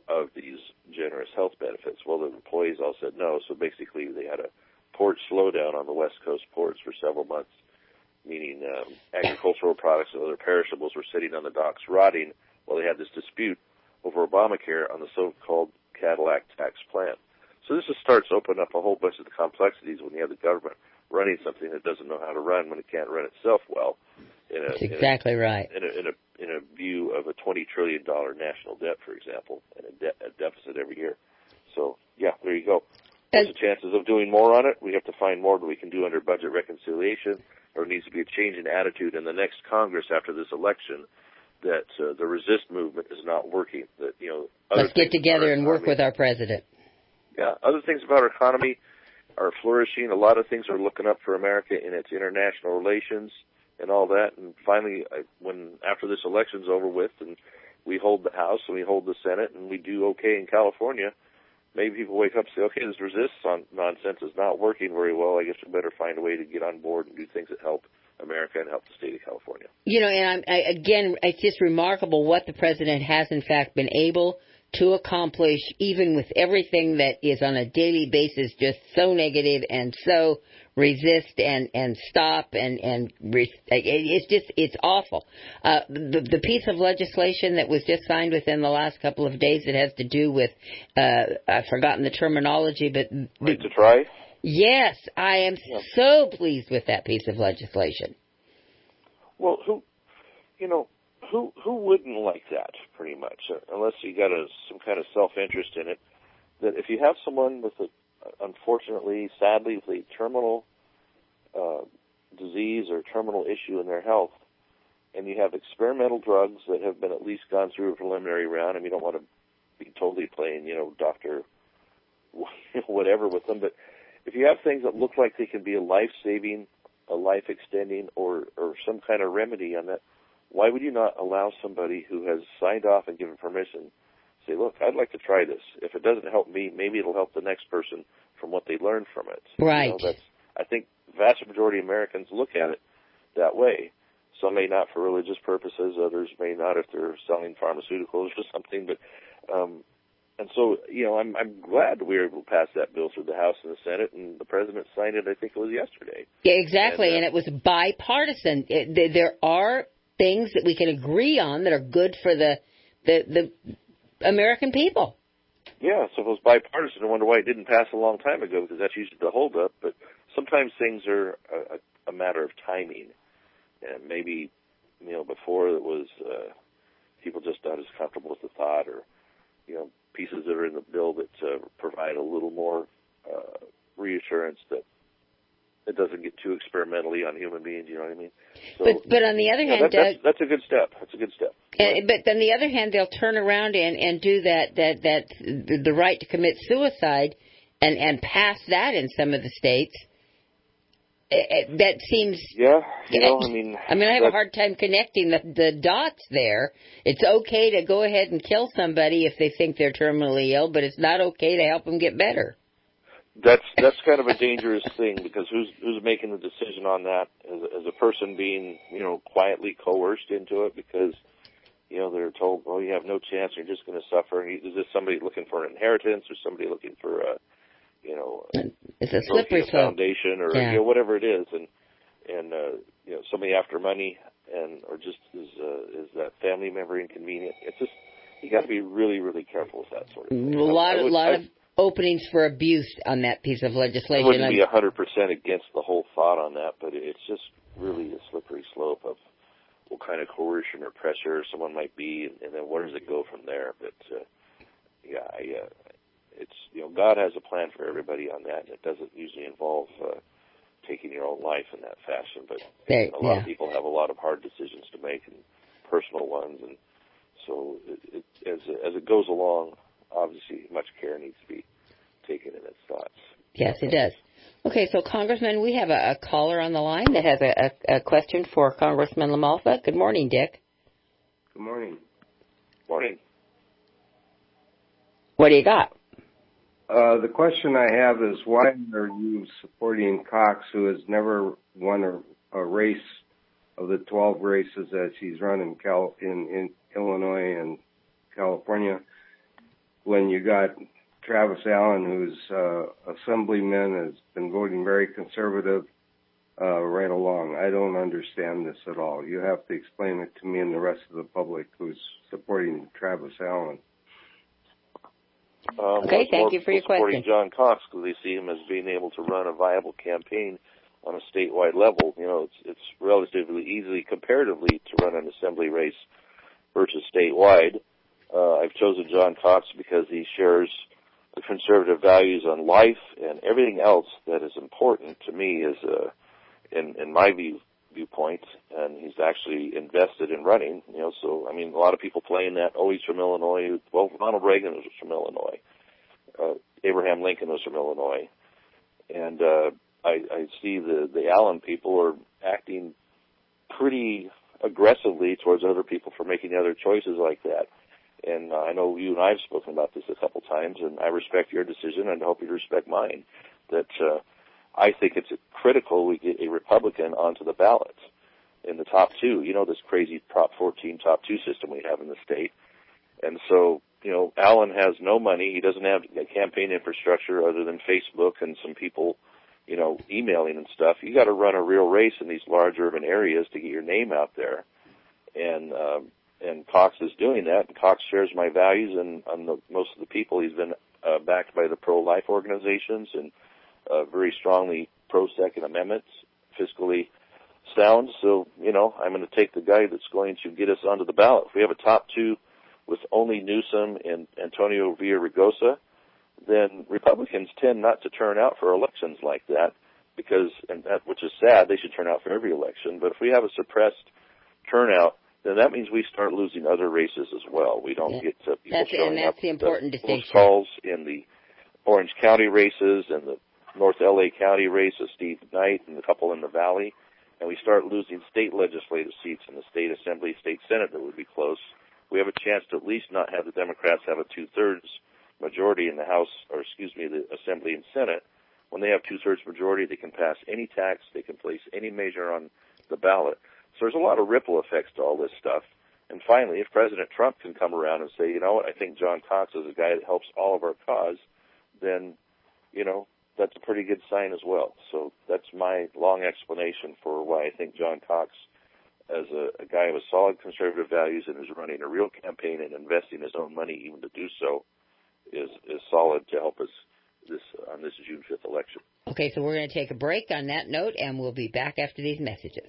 of these generous health benefits. Well, the employees all said no, so basically they had a port slowdown on the West Coast ports for several months, meaning agricultural products and other perishables were sitting on the docks rotting while they had this dispute over Obamacare on the so-called Cadillac tax plan. So this just starts opening up a whole bunch of the complexities when you have the government running something that doesn't know how to run when it can't run itself well. That's exactly right. In a view of a $20 trillion national debt, for example, and a deficit every year. So, yeah, there you go. What's the chances of doing more on it? We have to find more than we can do under budget reconciliation, or it needs to be a change in attitude in the next Congress after this election that the resist movement is not working. That let's get together and work with our president. Yeah, other things about our economy are flourishing. A lot of things are looking up for America in its international relations and all that. And finally, after this election's over with and we hold the House and we hold the Senate and we do okay in California, maybe people wake up and say, okay, this resist nonsense is not working very well. I guess we better find a way to get on board and do things that help America and help the state of California. And again, it's just remarkable what the president has, in fact, been able to accomplish, even with everything that is on a daily basis just so negative and so resist and stop and it's awful. The piece of legislation that was just signed within the last couple of days that has to do with I've forgotten the terminology, but right to try. Yes, I am so pleased with that piece of legislation. Well, who wouldn't like that, pretty much, unless you got some kind of self-interest in it, that if you have someone with unfortunately, sadly, with a terminal disease or terminal issue in their health, and you have experimental drugs that have been at least gone through a preliminary round, and you don't want to be totally playing, doctor whatever with them, but if you have things that look like they can be a life-saving, a life-extending, or some kind of remedy on that, why would you not allow somebody who has signed off and given permission, say, look, I'd like to try this. If it doesn't help me, maybe it'll help the next person from what they learned from it. Right. I think the vast majority of Americans look at it that way. Some may not for religious purposes, others may not if they're selling pharmaceuticals or something, but and so, I'm glad we were able to pass that bill through the House and the Senate, and the President signed it, I think it was yesterday. Yeah, exactly, and it was bipartisan. There are things that we can agree on that are good for the American people. Yeah, so if it was bipartisan, I wonder why it didn't pass a long time ago, because that's usually the holdup, but sometimes things are a matter of timing, and maybe, before it was people just not as comfortable with the thought, or, pieces that are in the bill that provide a little more reassurance that it doesn't get too experimentally on human beings, you know what I mean? So, but on the other hand, that's a good step. That's a good step. But on the other hand, they'll turn around and do that the right to commit suicide and pass that in some of the states. That seems... Yeah, I have a hard time connecting the dots there. It's okay to go ahead and kill somebody if they think they're terminally ill, but it's not okay to help them get better. That's kind of a dangerous thing, because who's making the decision on that? As a person being, quietly coerced into it because, they're told, well, you have no chance, you're just going to suffer. Is this somebody looking for an inheritance, or somebody looking for it's a slippery slope. Foundation, or whatever it is, and somebody after money, or just is that family member inconvenient? It's just, you got to be really, really careful with that sort of thing. A lot of openings for abuse on that piece of legislation. I wouldn't be 100% against the whole thought on that, but it's just really a slippery slope of what kind of coercion or pressure someone might be, and then where does it go from there? But it's God has a plan for everybody on that, and it doesn't usually involve taking your own life in that fashion. But a lot of people have a lot of hard decisions to make, and personal ones, and so as it goes along, obviously much care needs to be taken in its thoughts. Yes, it does. Okay, so Congressman, we have a caller on the line that has a question for Congressman LaMalfa. Good morning, Dick. Good morning. Morning. What do you got? The question I have is, why are you supporting Cox, who has never won a race of the 12 races that he's run in Illinois and California? when you got Travis Allen, who's assemblyman, has been voting very conservative right along. I don't understand this at all. You have to explain it to me and the rest of the public who's supporting Travis Allen. Okay, thank you for your supporting question. John Cox, because they see him as being able to run a viable campaign on a statewide level. You know, it's relatively easy comparatively to run an assembly race versus statewide. I've chosen John Cox because he shares the conservative values on life and everything else that is important to me is in my viewpoint, and he's actually invested in running. You know, so I mean, a lot of people playing that. Oh, he's from Illinois. Well, Ronald Reagan was from Illinois. Abraham Lincoln was from Illinois, and I see the Allen people are acting pretty aggressively towards other people for making other choices like that. And I know you and I have spoken about this a couple times, and I respect your decision, and I hope you respect mine. That I think it's critical we get a Republican onto the ballot in the top two. You know, this crazy Prop 14 top two system we have in the state. And so, you know, Allen has no money. He doesn't have a campaign infrastructure other than Facebook and some people, you know, emailing and stuff. You got to run a real race in these large urban areas to get your name out there. And Cox is doing that. And Cox shares my values, and most of the people he's been backed by the pro-life organizations and very strongly pro-Second Amendments, fiscally sound. So, you know, I'm going to take the guy that's going to get us onto the ballot. If we have a top two with only Newsom and Antonio Villaraigosa, then Republicans tend not to turn out for elections like that because, which is sad, they should turn out for every election. But if we have a suppressed turnout, then that means we start losing other races as well. We don't get people showing up. That's the important distinction. Calls in the Orange County races and the North L.A. County race of Steve Knight and a couple in the Valley, and we start losing state legislative seats in the state assembly, state senate that would be close. We have a chance to at least not have the Democrats have a two-thirds majority in the House, the Assembly and Senate. When they have two-thirds majority, they can pass any tax, they can place any measure on the ballot. So there's a lot of ripple effects to all this stuff. And finally, if President Trump can come around and say, you know what, I think John Cox is a guy that helps all of our cause, then, you know, that's a pretty good sign as well. So that's my long explanation for why I think John Cox, as a guy with solid conservative values and is running a real campaign and investing his own money even to do so, is solid to help us on this June 5th election. Okay, so we're going to take a break on that note, and we'll be back after these messages.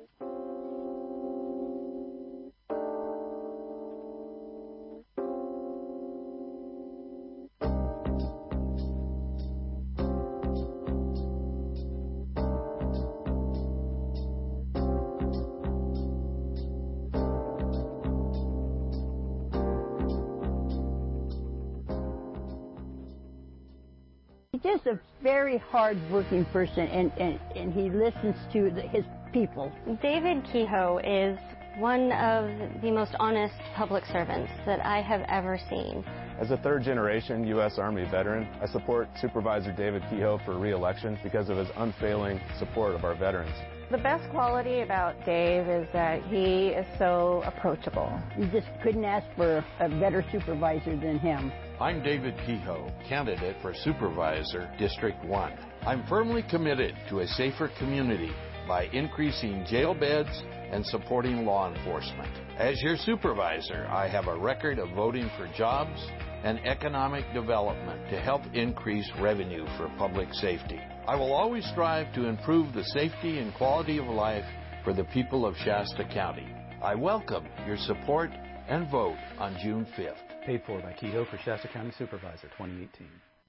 Just a very hard-working person, and he listens to his people. David Kehoe is one of the most honest public servants that I have ever seen. As a third-generation U.S. Army veteran, I support Supervisor David Kehoe for re-election because of his unfailing support of our veterans. The best quality about Dave is that he is so approachable. You just couldn't ask for a better supervisor than him. I'm David Kehoe, candidate for Supervisor, District 1. I'm firmly committed to a safer community by increasing jail beds and supporting law enforcement. As your supervisor, I have a record of voting for jobs and economic development to help increase revenue for public safety. I will always strive to improve the safety and quality of life for the people of Shasta County. I welcome your support and vote on June 5th. Paid for by Kehoe for Shasta County Supervisor 2018.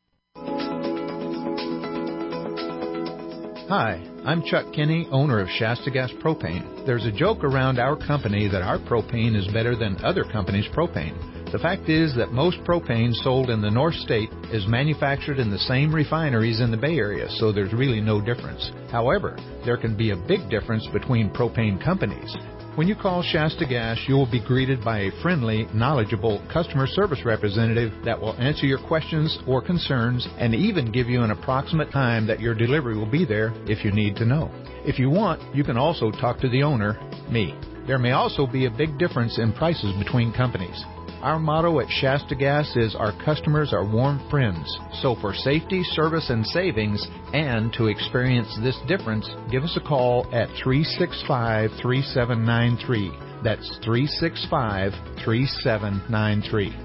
Hi, I'm Chuck Kinney, owner of Shasta Gas Propane. There's a joke around our company that our propane is better than other companies' propane. The fact is that most propane sold in the North State is manufactured in the same refineries in the Bay Area, so there's really no difference. However, there can be a big difference between propane companies. When you call Shasta Gas, you will be greeted by a friendly, knowledgeable customer service representative that will answer your questions or concerns and even give you an approximate time that your delivery will be there if you need to know. If you want, you can also talk to the owner, me. There may also be a big difference in prices between companies. Our motto at Shasta Gas is our customers are warm friends. So for safety, service, and savings, and to experience this difference, give us a call at 365-3793. That's 365-3793.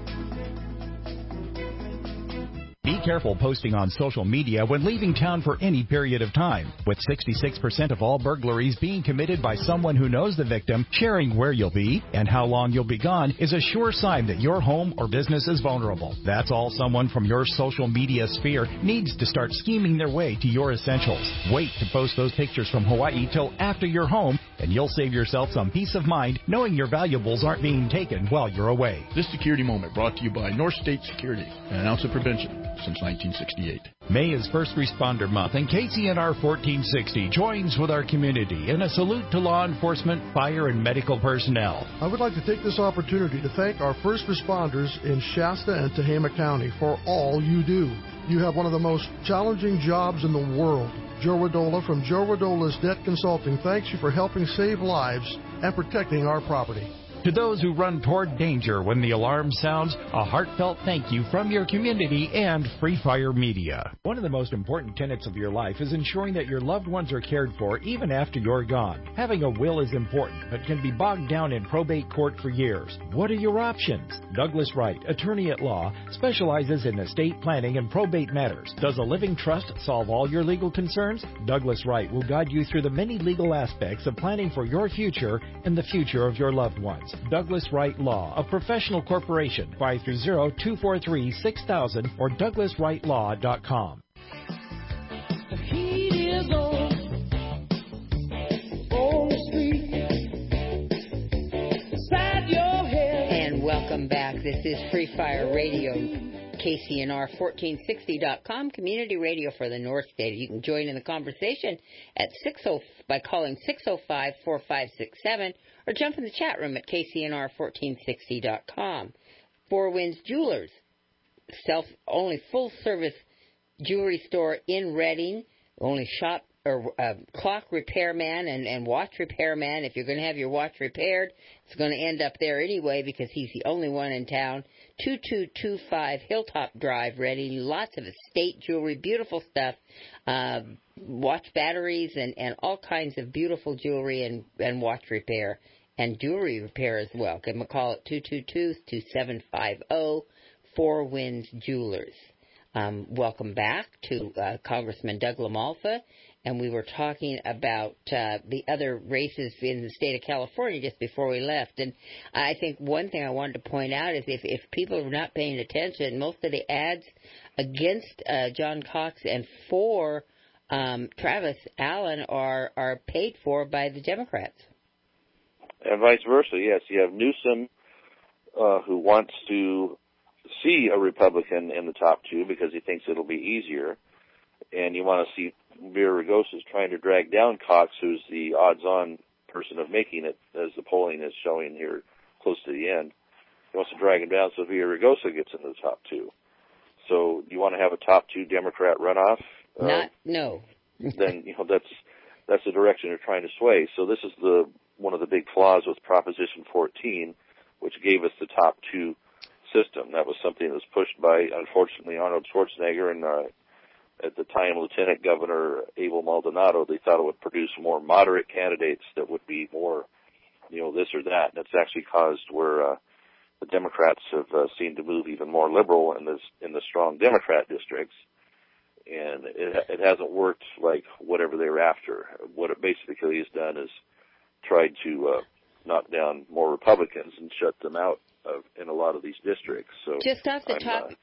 Be careful posting on social media when leaving town for any period of time. With 66% of all burglaries being committed by someone who knows the victim, sharing where you'll be and how long you'll be gone is a sure sign that your home or business is vulnerable. That's all someone from your social media sphere needs to start scheming their way to your essentials. Wait to post those pictures from Hawaii till after you're home, and you'll save yourself some peace of mind knowing your valuables aren't being taken while you're away. This security moment brought to you by North State Security, an ounce of prevention since 1968. May is First Responder Month, and KCNR 1460 joins with our community in a salute to law enforcement, fire, and medical personnel. I would like to take this opportunity to thank our first responders in Shasta and Tehama County for all you do. You have one of the most challenging jobs in the world. Joe Radola from Joe Radola's Debt Consulting thanks you for helping save lives and protecting our property. To those who run toward danger when the alarm sounds, a heartfelt thank you from your community and Free Fire Media. One of the most important tenets of your life is ensuring that your loved ones are cared for even after you're gone. Having a will is important, but can be bogged down in probate court for years. What are your options? Douglas Wright, attorney at law, specializes in estate planning and probate matters. Does a living trust solve all your legal concerns? Douglas Wright will guide you through the many legal aspects of planning for your future and the future of your loved ones. Douglas Wright Law, a professional corporation, 530-243-6000 or douglaswrightlaw.com. And welcome back. This is Free Fire Radio, KCNR1460.com, community radio for the North State. You can join in the conversation at by calling 605-4567 or jump in the chat room at KCNR1460.com. Four Winds Jewelers, only full-service jewelry store in Reading, only shop or clock repairman and watch repairman. If you're going to have your watch repaired, it's going to end up there anyway because he's the only one in town. 2225 Hilltop Drive, Reading. Lots of estate jewelry, beautiful stuff. Watch batteries and all kinds of beautiful jewelry and watch repair and jewelry repair as well. Give them a call at 222-2750, Four Winds Jewelers. Welcome back to Congressman Doug LaMalfa, and we were talking about the other races in the state of California just before we left. And I think one thing I wanted to point out is if people are not paying attention, most of the ads against John Cox and for Travis Allen are paid for by the Democrats. And vice versa, yes. You have Newsom, who wants to see a Republican in the top two because he thinks it'll be easier. And you want to see Villaraigosa trying to drag down Cox, who's the odds-on person of making it, as the polling is showing here close to the end. He wants to drag him down so Villaraigosa gets into the top two. So you want to have a top two Democrat runoff? No. Then that's the direction they're trying to sway. So this is one of the big flaws with Proposition 14, which gave us the top two system. That was something that was pushed by, unfortunately, Arnold Schwarzenegger and at the time Lieutenant Governor Abel Maldonado. They thought it would produce more moderate candidates that would be more, this or that. That's actually caused where the Democrats have seemed to move even more liberal in the strong Democrat districts. And it hasn't worked like whatever they were after. What it basically has done is tried to knock down more Republicans and shut them out in a lot of these districts. So just off the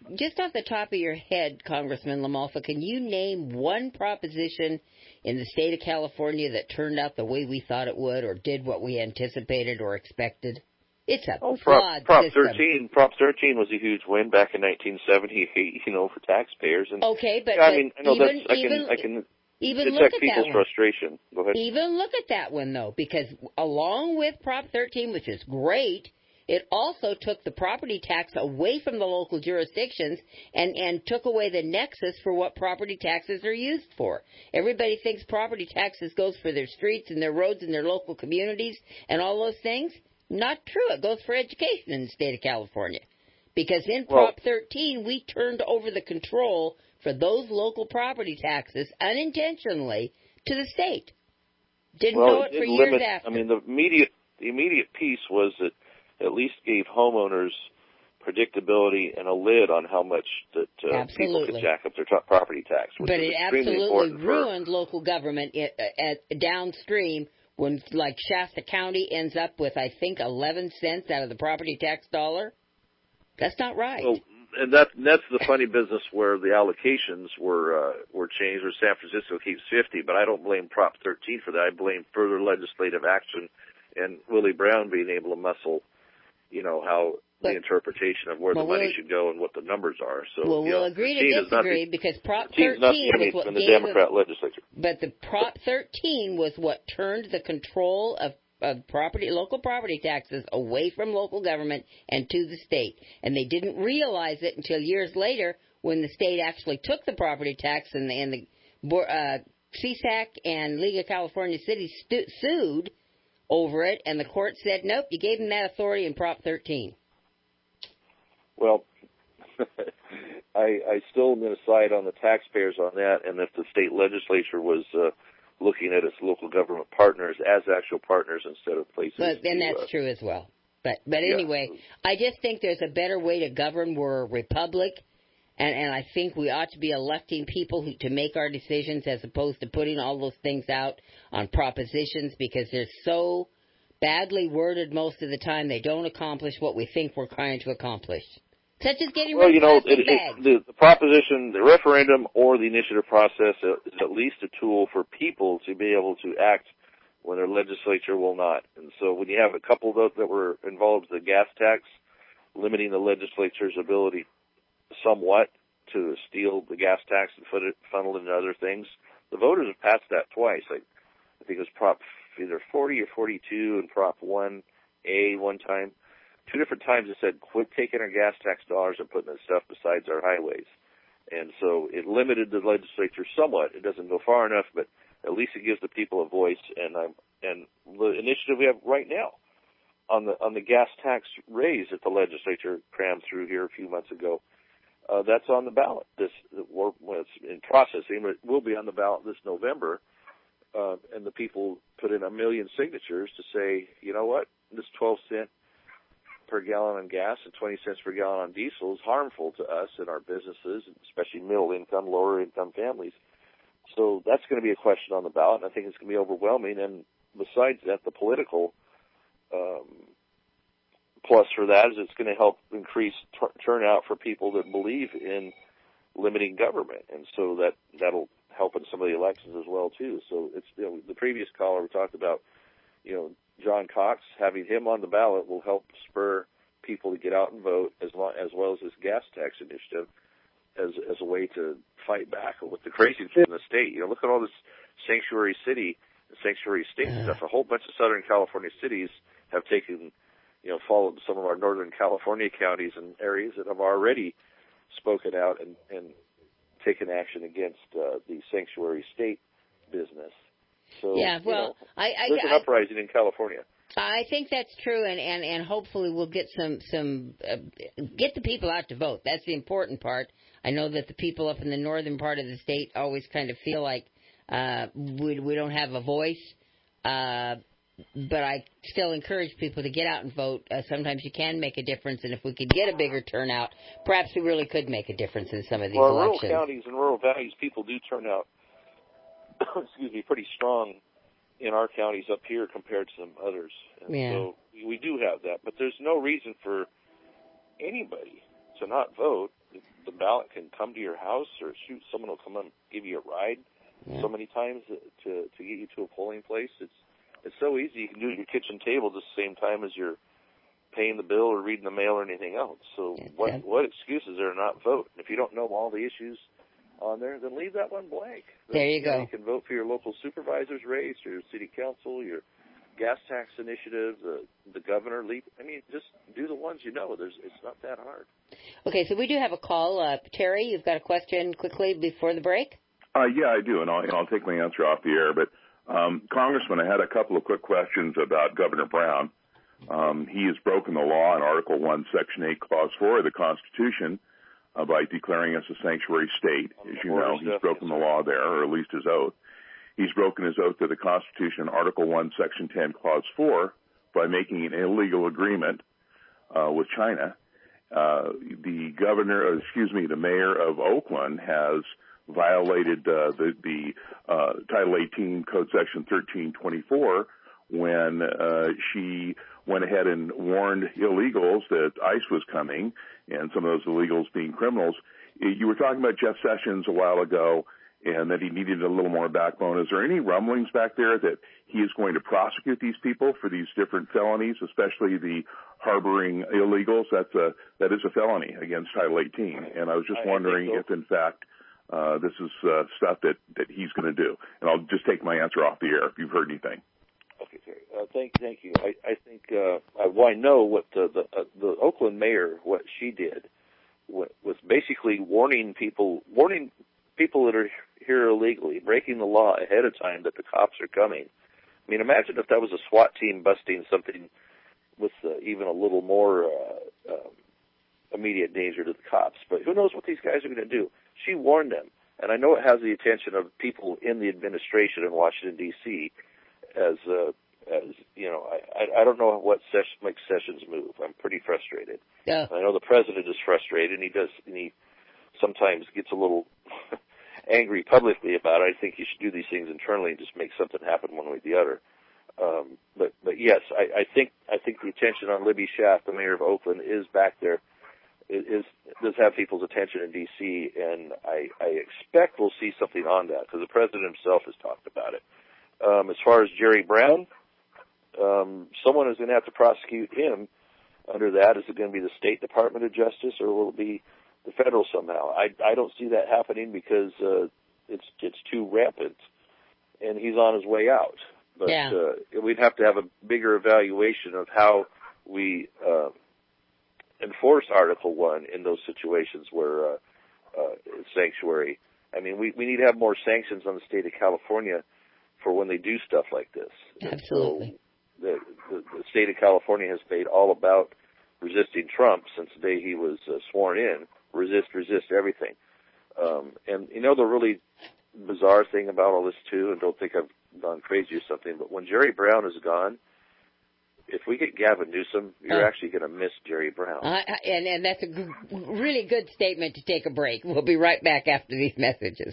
top of your head, Congressman LaMalfa, can you name one proposition in the state of California that turned out the way we thought it would, or did what we anticipated or expected? It's a flawed system. Prop 13 was a huge win back in 1970, for taxpayers. And okay, but I know I can even detect look at people's that frustration. Go ahead. Even look at that one though, because along with Prop 13, which is great, it also took the property tax away from the local jurisdictions and took away the nexus for what property taxes are used for. Everybody thinks property taxes goes for their streets and their roads and their local communities and all those things. Not true. It goes for education in the state of California. Because in Prop 13, we turned over the control for those local property taxes unintentionally to the state. Didn't know it for years after. I mean, the immediate piece was that at least gave homeowners predictability and a lid on how much that people could jack up their property tax. But it absolutely ruined local government at downstream when, like, Shasta County ends up with, I think, 11 cents out of the property tax dollar. That's not right. Well, and that's the funny business where the allocations were changed, where San Francisco keeps 50, but I don't blame Prop 13 for that. I blame further legislative action and Willie Brown being able to muscle, how the interpretation of where the money should go and what the numbers are. So, we'll agree to disagree because Prop 13 was what gave the Democrat legislature. But the Prop 13 was what turned the control of local property taxes away from local government and to the state. And they didn't realize it until years later when the state actually took the property tax and the CSAC and League of California Cities sued over it, and the court said, nope, you gave them that authority in Prop 13. Well, I still am going to side on the taxpayers on that, and if the state legislature was looking at its local government partners as actual partners instead of places. And that's true as well. But anyway, I just think there's a better way to govern. We're a republic, and I think we ought to be electing people to make our decisions as opposed to putting all those things out on propositions because they're so badly worded most of the time they don't accomplish what we think we're trying to accomplish. Such as getting rid of plastic bags. The proposition, the referendum or the initiative process is at least a tool for people to be able to act when their legislature will not. And so when you have a couple of those that were involved in the gas tax, limiting the legislature's ability somewhat to steal the gas tax and funnel it into other things, the voters have passed that twice. I think it was Prop either 40 or 42 and Prop 1A one time. 2 different times it said, quit taking our gas tax dollars and putting that stuff besides our highways. And so it limited the legislature somewhat. It doesn't go far enough, but at least it gives the people a voice. And the initiative we have right now on the gas tax raise that the legislature crammed through here a few months ago, that's on the ballot. It's in processing, but it will be on the ballot this November. And the people put in 1 million signatures to say, you know what, this 12 cent per gallon on gas and 20 cents per gallon on diesel is harmful to us and our businesses, especially middle income, lower income families. So that's going to be a question on the ballot, and I think it's going to be overwhelming. And besides that, the political plus for that is it's going to help increase turnout for people that believe in limiting government, and so that'll help in some of the elections as well too. So it's the previous caller we talked about, John Cox, having him on the ballot will help spur people to get out and vote as well as this gas tax initiative as a way to fight back with the craziness in the state. Look at all this sanctuary city, sanctuary state stuff. A whole bunch of Southern California cities have taken, followed some of our Northern California counties and areas that have already spoken out and taken action against the sanctuary state business. So, yeah, well, there's an uprising in California. I think that's true, and hopefully we'll get get the people out to vote. That's the important part. I know that the people up in the northern part of the state always kind of feel like we don't have a voice, but I still encourage people to get out and vote. Sometimes you can make a difference, and if we could get a bigger turnout, perhaps we really could make a difference in some of these elections. Rural counties and rural valleys, people do turn out pretty strong in our counties up here compared to some others. And so we do have that. But there's no reason for anybody to not vote. The ballot can come to your house, or someone will come and give you a ride so many times to get you to a polling place. It's so easy. You can do it at your kitchen table just the same time as you're paying the bill or reading the mail or anything else. So what excuse is there to not vote? If you don't know all the issues on there, then leave that one blank. There you go. You can vote for your local supervisor's race, your city council, your gas tax initiative, the governor. Just do the ones you know. It's not that hard. Okay, so we do have a call. Terry, you've got a question quickly before the break? Yeah, I do, and I'll take my answer off the air. But, Congressman, I had a couple of quick questions about Governor Brown. He has broken the law in Article 1, Section 8, Clause 4 of the Constitution by declaring us a sanctuary state. As you know, he's broken the law there, or at least his oath. He's broken his oath to the Constitution, Article 1, Section 10, Clause 4, by making an illegal agreement with China. The mayor of Oakland has violated the Title 18 Code Section 1324 when she went ahead and warned illegals that ICE was coming, and some of those illegals being criminals. You were talking about Jeff Sessions a while ago, and that he needed a little more backbone. Is there any rumblings back there that he is going to prosecute these people for these different felonies, especially the harboring illegals? That is a felony against Title 18. And I was just wondering if, in fact, this is stuff that he's going to do. And I'll just take my answer off the air if you've heard anything. Okay, Terry. Thank you. I think I know what the Oakland mayor, what she did was basically warning people that are here illegally, breaking the law ahead of time that the cops are coming. I mean, imagine if that was a SWAT team busting something with even a little more immediate danger to the cops. But who knows what these guys are going to do? She warned them, and I know it has the attention of people in the administration in Washington, D.C., as you know, I don't know what makes Sessions move. I'm pretty frustrated. Yeah. I know the president is frustrated, and he sometimes gets a little angry publicly about it. I think you should do these things internally and just make something happen one way or the other. But yes, I think the attention on Libby Schaaf, the mayor of Oakland, is back there. Does have people's attention in D.C., and I expect we'll see something on that because the president himself has talked about it. As far as Jerry Brown, someone is going to have to prosecute him under that. Is it going to be the State Department of Justice, or will it be the federal somehow? I don't see that happening because it's too rampant, and he's on his way out. But we'd have to have a bigger evaluation of how we enforce Article 1 in those situations where it's sanctuary. I mean, we need to have more sanctions on the state of California for when they do stuff like this. Absolutely. So the state of California has made all about resisting Trump since the day he was sworn in. Resist everything. And you know the really bizarre thing about all this too, and don't think I've gone crazy or something, but when Jerry Brown is gone, if we get Gavin Newsom, you're actually going to miss Jerry Brown. And that's a really good statement to take a break. We'll be right back after these messages.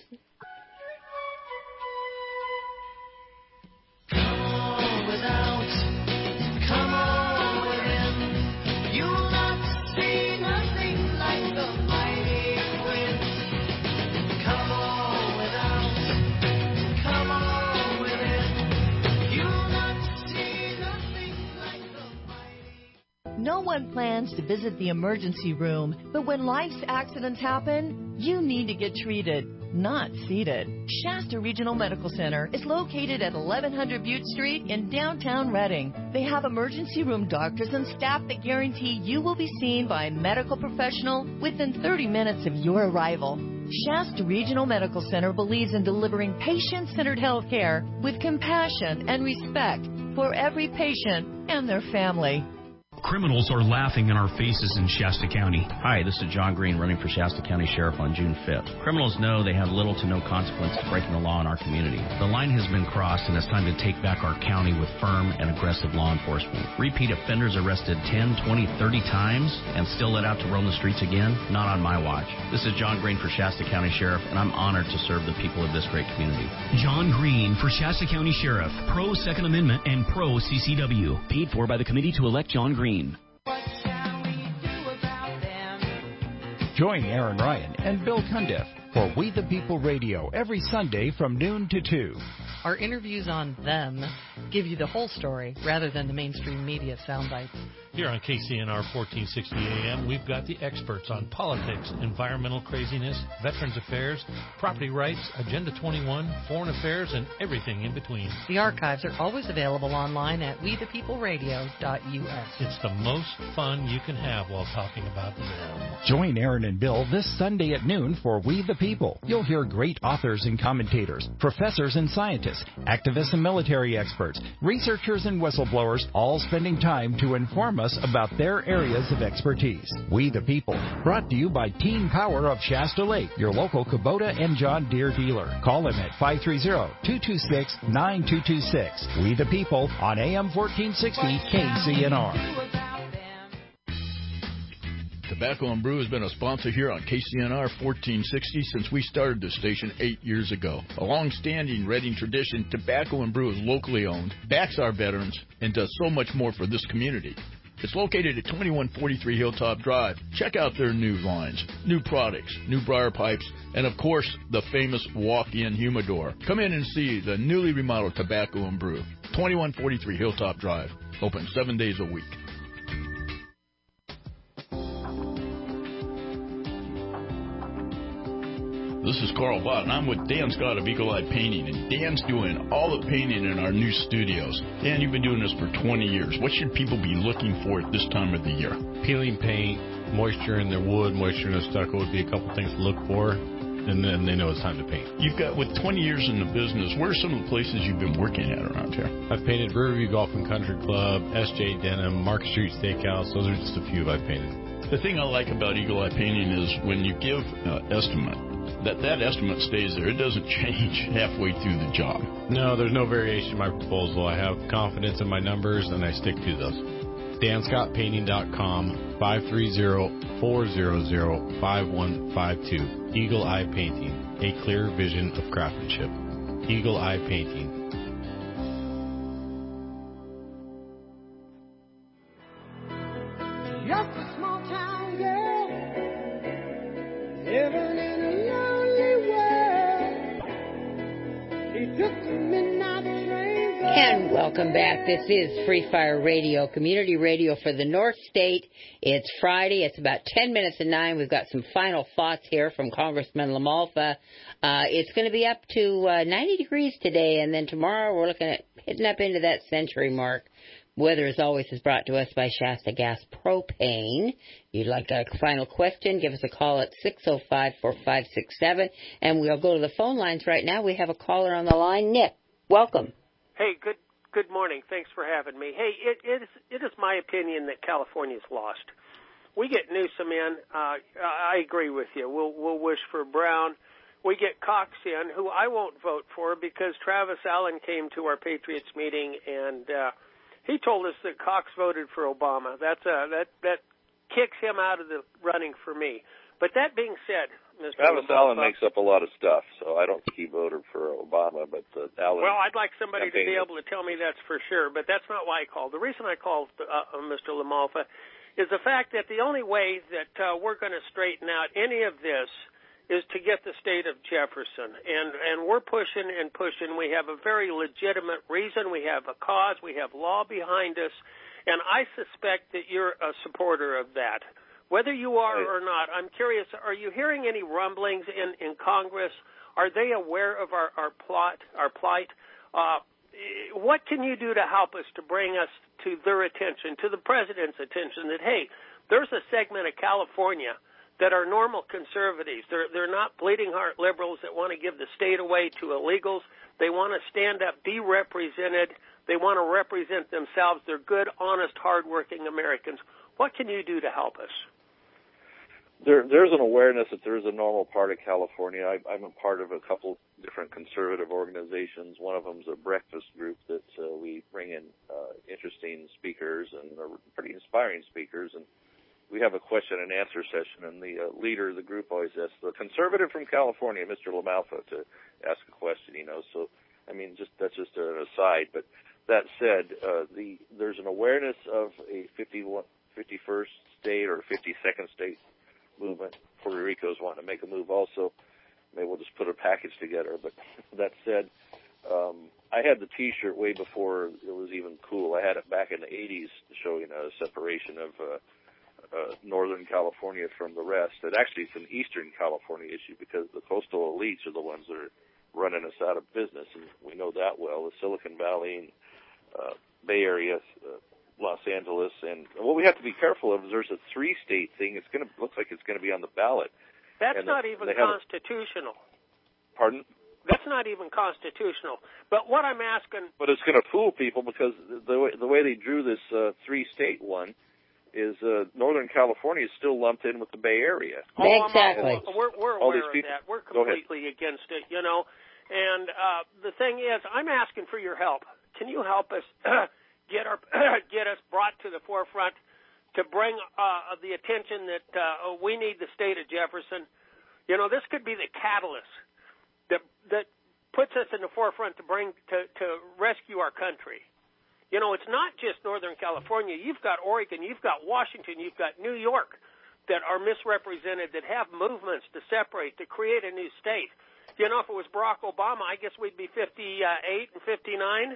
No one plans to visit the emergency room, but when life's accidents happen, you need to get treated, not seated. Shasta Regional Medical Center is located at 1100 Butte Street in downtown Redding. They have emergency room doctors and staff that guarantee you will be seen by a medical professional within 30 minutes of your arrival. Shasta Regional Medical Center believes in delivering patient-centered health care with compassion and respect for every patient and their family. Criminals are laughing in our faces in Shasta County. Hi, this is John Green running for Shasta County Sheriff on June 5th. Criminals know they have little to no consequence to breaking the law in our community. The line has been crossed and it's time to take back our county with firm and aggressive law enforcement. Repeat offenders arrested 10, 20, 30 times and still let out to roam the streets again? Not on my watch. This is John Green for Shasta County Sheriff, and I'm honored to serve the people of this great community. John Green for Shasta County Sheriff, pro Second Amendment and pro CCW. Paid for by the committee to elect John Green. Join Aaron Ryan and Bill Cundiff for We the People Radio every Sunday from noon to 2. Our interviews on them give you the whole story rather than the mainstream media sound bites. Here on KCNR 1460 AM, we've got the experts on politics, environmental craziness, veterans affairs, property rights, Agenda 21, foreign affairs, and everything in between. The archives are always available online at wethepeopleradio.us. It's the most fun you can have while talking about them. Join Aaron and Bill this Sunday at noon for We the People. You'll hear great authors and commentators, professors and scientists, activists and military experts, researchers and whistleblowers, all spending time to inform us about their areas of expertise. We the People, brought to you by Team Power of Shasta Lake, your local Kubota and John Deere dealer. Call them at 530-226-9226. We the People on AM 1460 KCNR. Tobacco and Brew has been a sponsor here on KCNR 1460 since we started the station 8 years ago. A long-standing Reading tradition, Tobacco and Brew is locally owned, backs our veterans, and does so much more for this community. It's located at 2143 Hilltop Drive. Check out their new lines, new products, new briar pipes, and of course, the famous walk-in humidor. Come in and see the newly remodeled Tobacco and Brew, 2143 Hilltop Drive. Open 7 days a week. This is Carl Bott, and I'm with Dan Scott of Eagle Eye Painting, and Dan's doing all the painting in our new studios. Dan, you've been doing this for 20 years. What should people be looking for at this time of the year? Peeling paint, moisture in their wood, moisture in their stucco would be a couple things to look for, and then they know it's time to paint. You've got, with 20 years in the business, where are some of the places you've been working at around here? I've painted Riverview Golf and Country Club, S.J. Denham, Market Street Steakhouse. Those are just a few I've painted. The thing I like about Eagle Eye Painting is when you give estimate, that estimate stays there. It doesn't change halfway through the job. No, there's no variation in my proposal. I have confidence in my numbers, and I stick to those. DanScottPainting.com, 530-400-5152. Eagle Eye Painting, a clear vision of craftsmanship. Eagle Eye Painting. Just a small town girl, living in a lonely world. He took the midnight train. And welcome back. This is Free Fire Radio, community radio for the North State. It's Friday. It's about 10 minutes to 9. We've got some final thoughts here from Congressman LaMalfa. It's going to be up to 90 degrees today, and then tomorrow we're looking at hitting up into that century mark. Weather, as always, is brought to us by Shasta Gas Propane. If you'd like a final question, give us a call at 605-4567. And we'll go to the phone lines right now. We have a caller on the line. Nick, welcome. Hey, good morning. Thanks for having me. Hey, it is my opinion that California's lost. We get Newsom in. I agree with you. We'll wish for Brown. We get Cox in, who I won't vote for because Travis Allen came to our Patriots meeting and he told us that Cox voted for Obama. That kicks him out of the running for me. But that being said, Mr. Travis Allen makes up a lot of stuff, so I don't think he voted for Obama, but Allen... Well, I'd like somebody to be able to tell me that's for sure, but that's not why I called. The reason I called Mr. LaMalfa is the fact that the only way that we're going to straighten out any of this is to get the state of Jefferson. And we're pushing and pushing. We have a very legitimate reason. We have a cause. We have law behind us. And I suspect that you're a supporter of that. Whether you are or not, I'm curious, are you hearing any rumblings in Congress? Are they aware of our plight? What can you do to help us to bring us to their attention, to the president's attention, that, hey, there's a segment of California that are normal conservatives. They're not bleeding heart liberals that want to give the state away to illegals. They want to stand up, be represented. They want to represent themselves. They're good, honest, hardworking Americans. What can you do to help us? There's an awareness that there's a normal part of California. I'm a part of a couple different conservative organizations. One of them is a breakfast group that we bring in interesting speakers and pretty inspiring speakers. And we have a question and answer session, and the leader of the group always asks the conservative from California, Mr. LaMalfa, to ask a question, So, I mean, that's just an aside. But that said, there's an awareness of a 51st state or 52nd state movement. Puerto Rico's wanting to make a move also. Maybe we'll just put a package together. But that said, I had the T-shirt way before it was even cool. I had it back in the 80s showing a separation of Northern California from the rest. And actually, it's an Eastern California issue because the coastal elites are the ones that are running us out of business, and we know that well. The Silicon Valley and Bay Area, Los Angeles, and what we have to be careful of is there's a 3-state thing. Looks like it's going to be on the ballot. That's not even constitutional. Pardon? That's not even constitutional. But what I'm asking... But it's going to fool people because the way they drew this 3-state one is Northern California is still lumped in with the Bay Area. Exactly. We're aware of that. We're completely against it, you know. And the thing is, I'm asking for your help. Can you help us get us brought to the forefront to bring the attention that we need the state of Jefferson? You know, this could be the catalyst that puts us in the forefront to rescue our country. You know, it's not just Northern California. You've got Oregon, you've got Washington, you've got New York that are misrepresented, that have movements to separate, to create a new state. You know, if it was Barack Obama, I guess we'd be 58 and 59.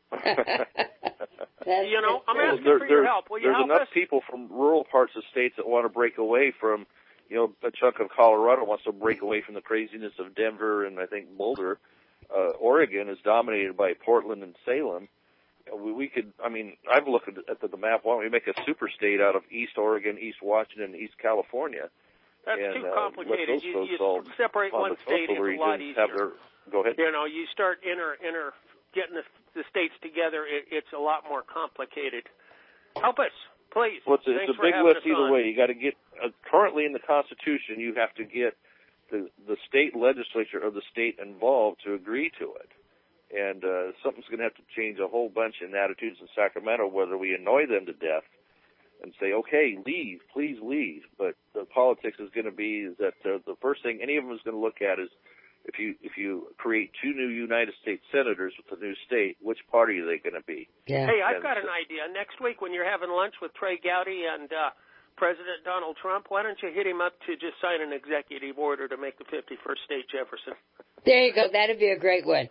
You know, I'm asking for your help. Will you help us? There's enough people from rural parts of states that want to break away from, you know, a chunk of Colorado wants to break away from the craziness of Denver and I think Boulder. Oregon is dominated by Portland and Salem. We could, I mean, I've looked at the map. Why don't we make a super state out of East Oregon, East Washington, and East California? That's too complicated. You separate one state, it's a lot easier. Go ahead. You know, you start getting the states together, it's a lot more complicated. Help us, please. Well, it's a big list either way. You got to get, currently in the Constitution, you have to get the state legislature of the state involved to agree to it. And something's going to have to change a whole bunch in attitudes in Sacramento, whether we annoy them to death and say, okay, leave, please leave. But the politics is going to be that the first thing any of them is going to look at is if you create 2 new United States senators with a new state, which party are they going to be? Yeah. Hey, I've got an idea. Next week when you're having lunch with Trey Gowdy and President Donald Trump, why don't you hit him up to just sign an executive order to make the 51st state Jefferson? There you go. That'd be a great one.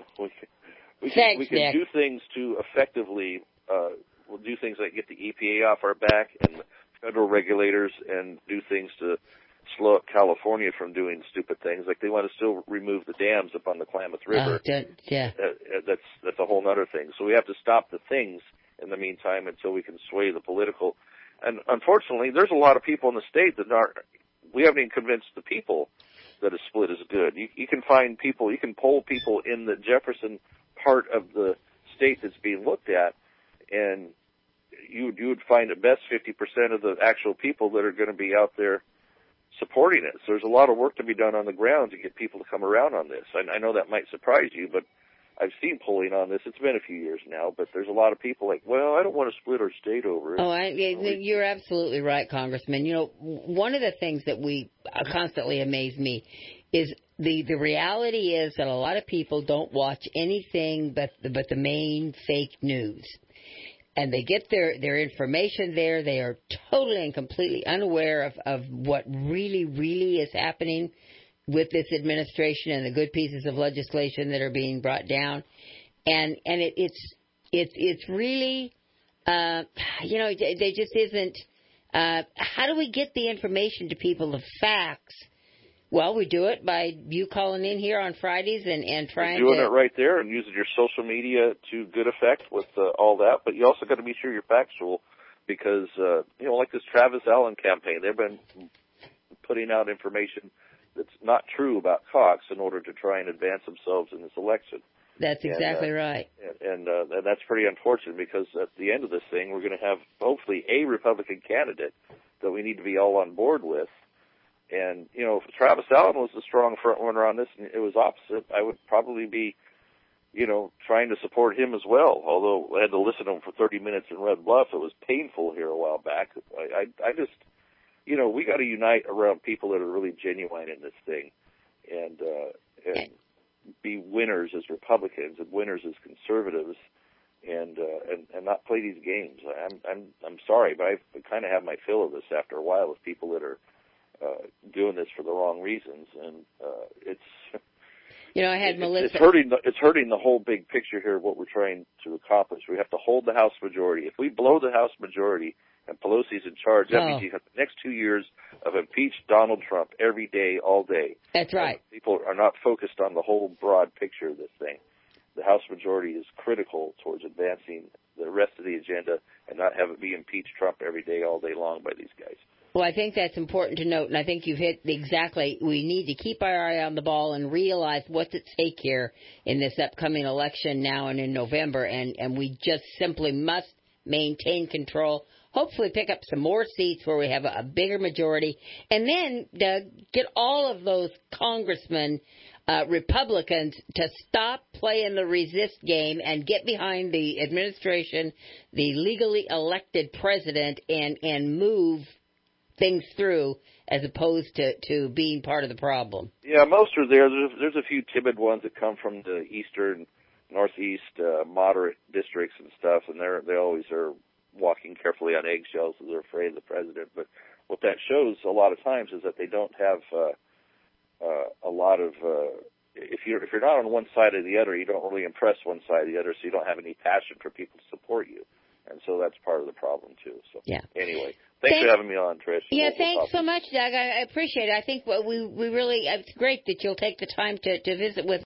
We can do things to effectively do things like get the EPA off our back and federal regulators and do things to slow up California from doing stupid things. Like they want to still remove the dams up on the Klamath River. Yeah. That's a whole other thing. So we have to stop the things in the meantime until we can sway the political. And unfortunately, there's a lot of people in the state that we haven't even convinced the people that a split is good. You can find people, you can poll people in the Jefferson part of the state that's being looked at, and you would find at best 50% of the actual people that are going to be out there supporting it. So there's a lot of work to be done on the ground to get people to come around on this. I know that might surprise you, but I've seen polling on this. It's been a few years now, but there's a lot of people like, well, I don't want to split our state over it. You're absolutely right, Congressman. You know, one of the things that constantly amaze me is the reality is that a lot of people don't watch anything but the main fake news. And they get their information there. They are totally and completely unaware of what really, really is happening with this administration and the good pieces of legislation that are being brought down. And it's really, you know, they just isn't, how do we get the information to people, the facts? Well, we do it by you calling in here on Fridays and trying doing it right there and using your social media to good effect with all that. But you also got to be sure you're factual because, you know, like this Travis Allen campaign, they've been putting out information that's not true about Cox in order to try and advance themselves in this election. That's exactly right. And that's pretty unfortunate because at the end of this thing, we're going to have hopefully a Republican candidate that we need to be all on board with. And, you know, if Travis Allen was the strong front runner on this and it was opposite, I would probably be, you know, trying to support him as well. Although I had to listen to him for 30 minutes in Red Bluff. It was painful here a while back. I just, you know, we got to unite around people that are really genuine in this thing and be winners as Republicans and winners as conservatives and not play these games. I'm sorry, but I kind of have my fill of this after a while with people that are doing this for the wrong reasons, and You know, I had Melissa. It's hurting the whole big picture here of what we're trying to accomplish. We have to hold the House majority. If we blow the House majority and Pelosi's in charge, that means you have the next 2 years of impeached Donald Trump every day, all day. That's right. People are not focused on the whole broad picture of this thing. The House majority is critical towards advancing the rest of the agenda and not have it be impeach Trump every day, all day long by these guys. Well, I think that's important to note, and I think you've hit exactly. We need to keep our eye on the ball and realize what's at stake here in this upcoming election now and in November, and we just simply must maintain control, hopefully pick up some more seats where we have a bigger majority, and then get all of those congressmen, Republicans, to stop playing the resist game and get behind the administration, the legally elected president, and move things through as opposed to being part of the problem. Yeah, most are there. There's a few timid ones that come from the eastern, northeast, moderate districts and stuff, and they always are walking carefully on eggshells because they're afraid of the president. But what that shows a lot of times is that they don't have a lot of. If you're not on one side or the other, you don't really impress one side or the other, so you don't have any passion for people to support you, and so that's part of the problem too. So anyway. Thanks for having me on, Trish. Yeah, thanks so much, Doug. I appreciate it. I think we really, it's great that you'll take the time to visit with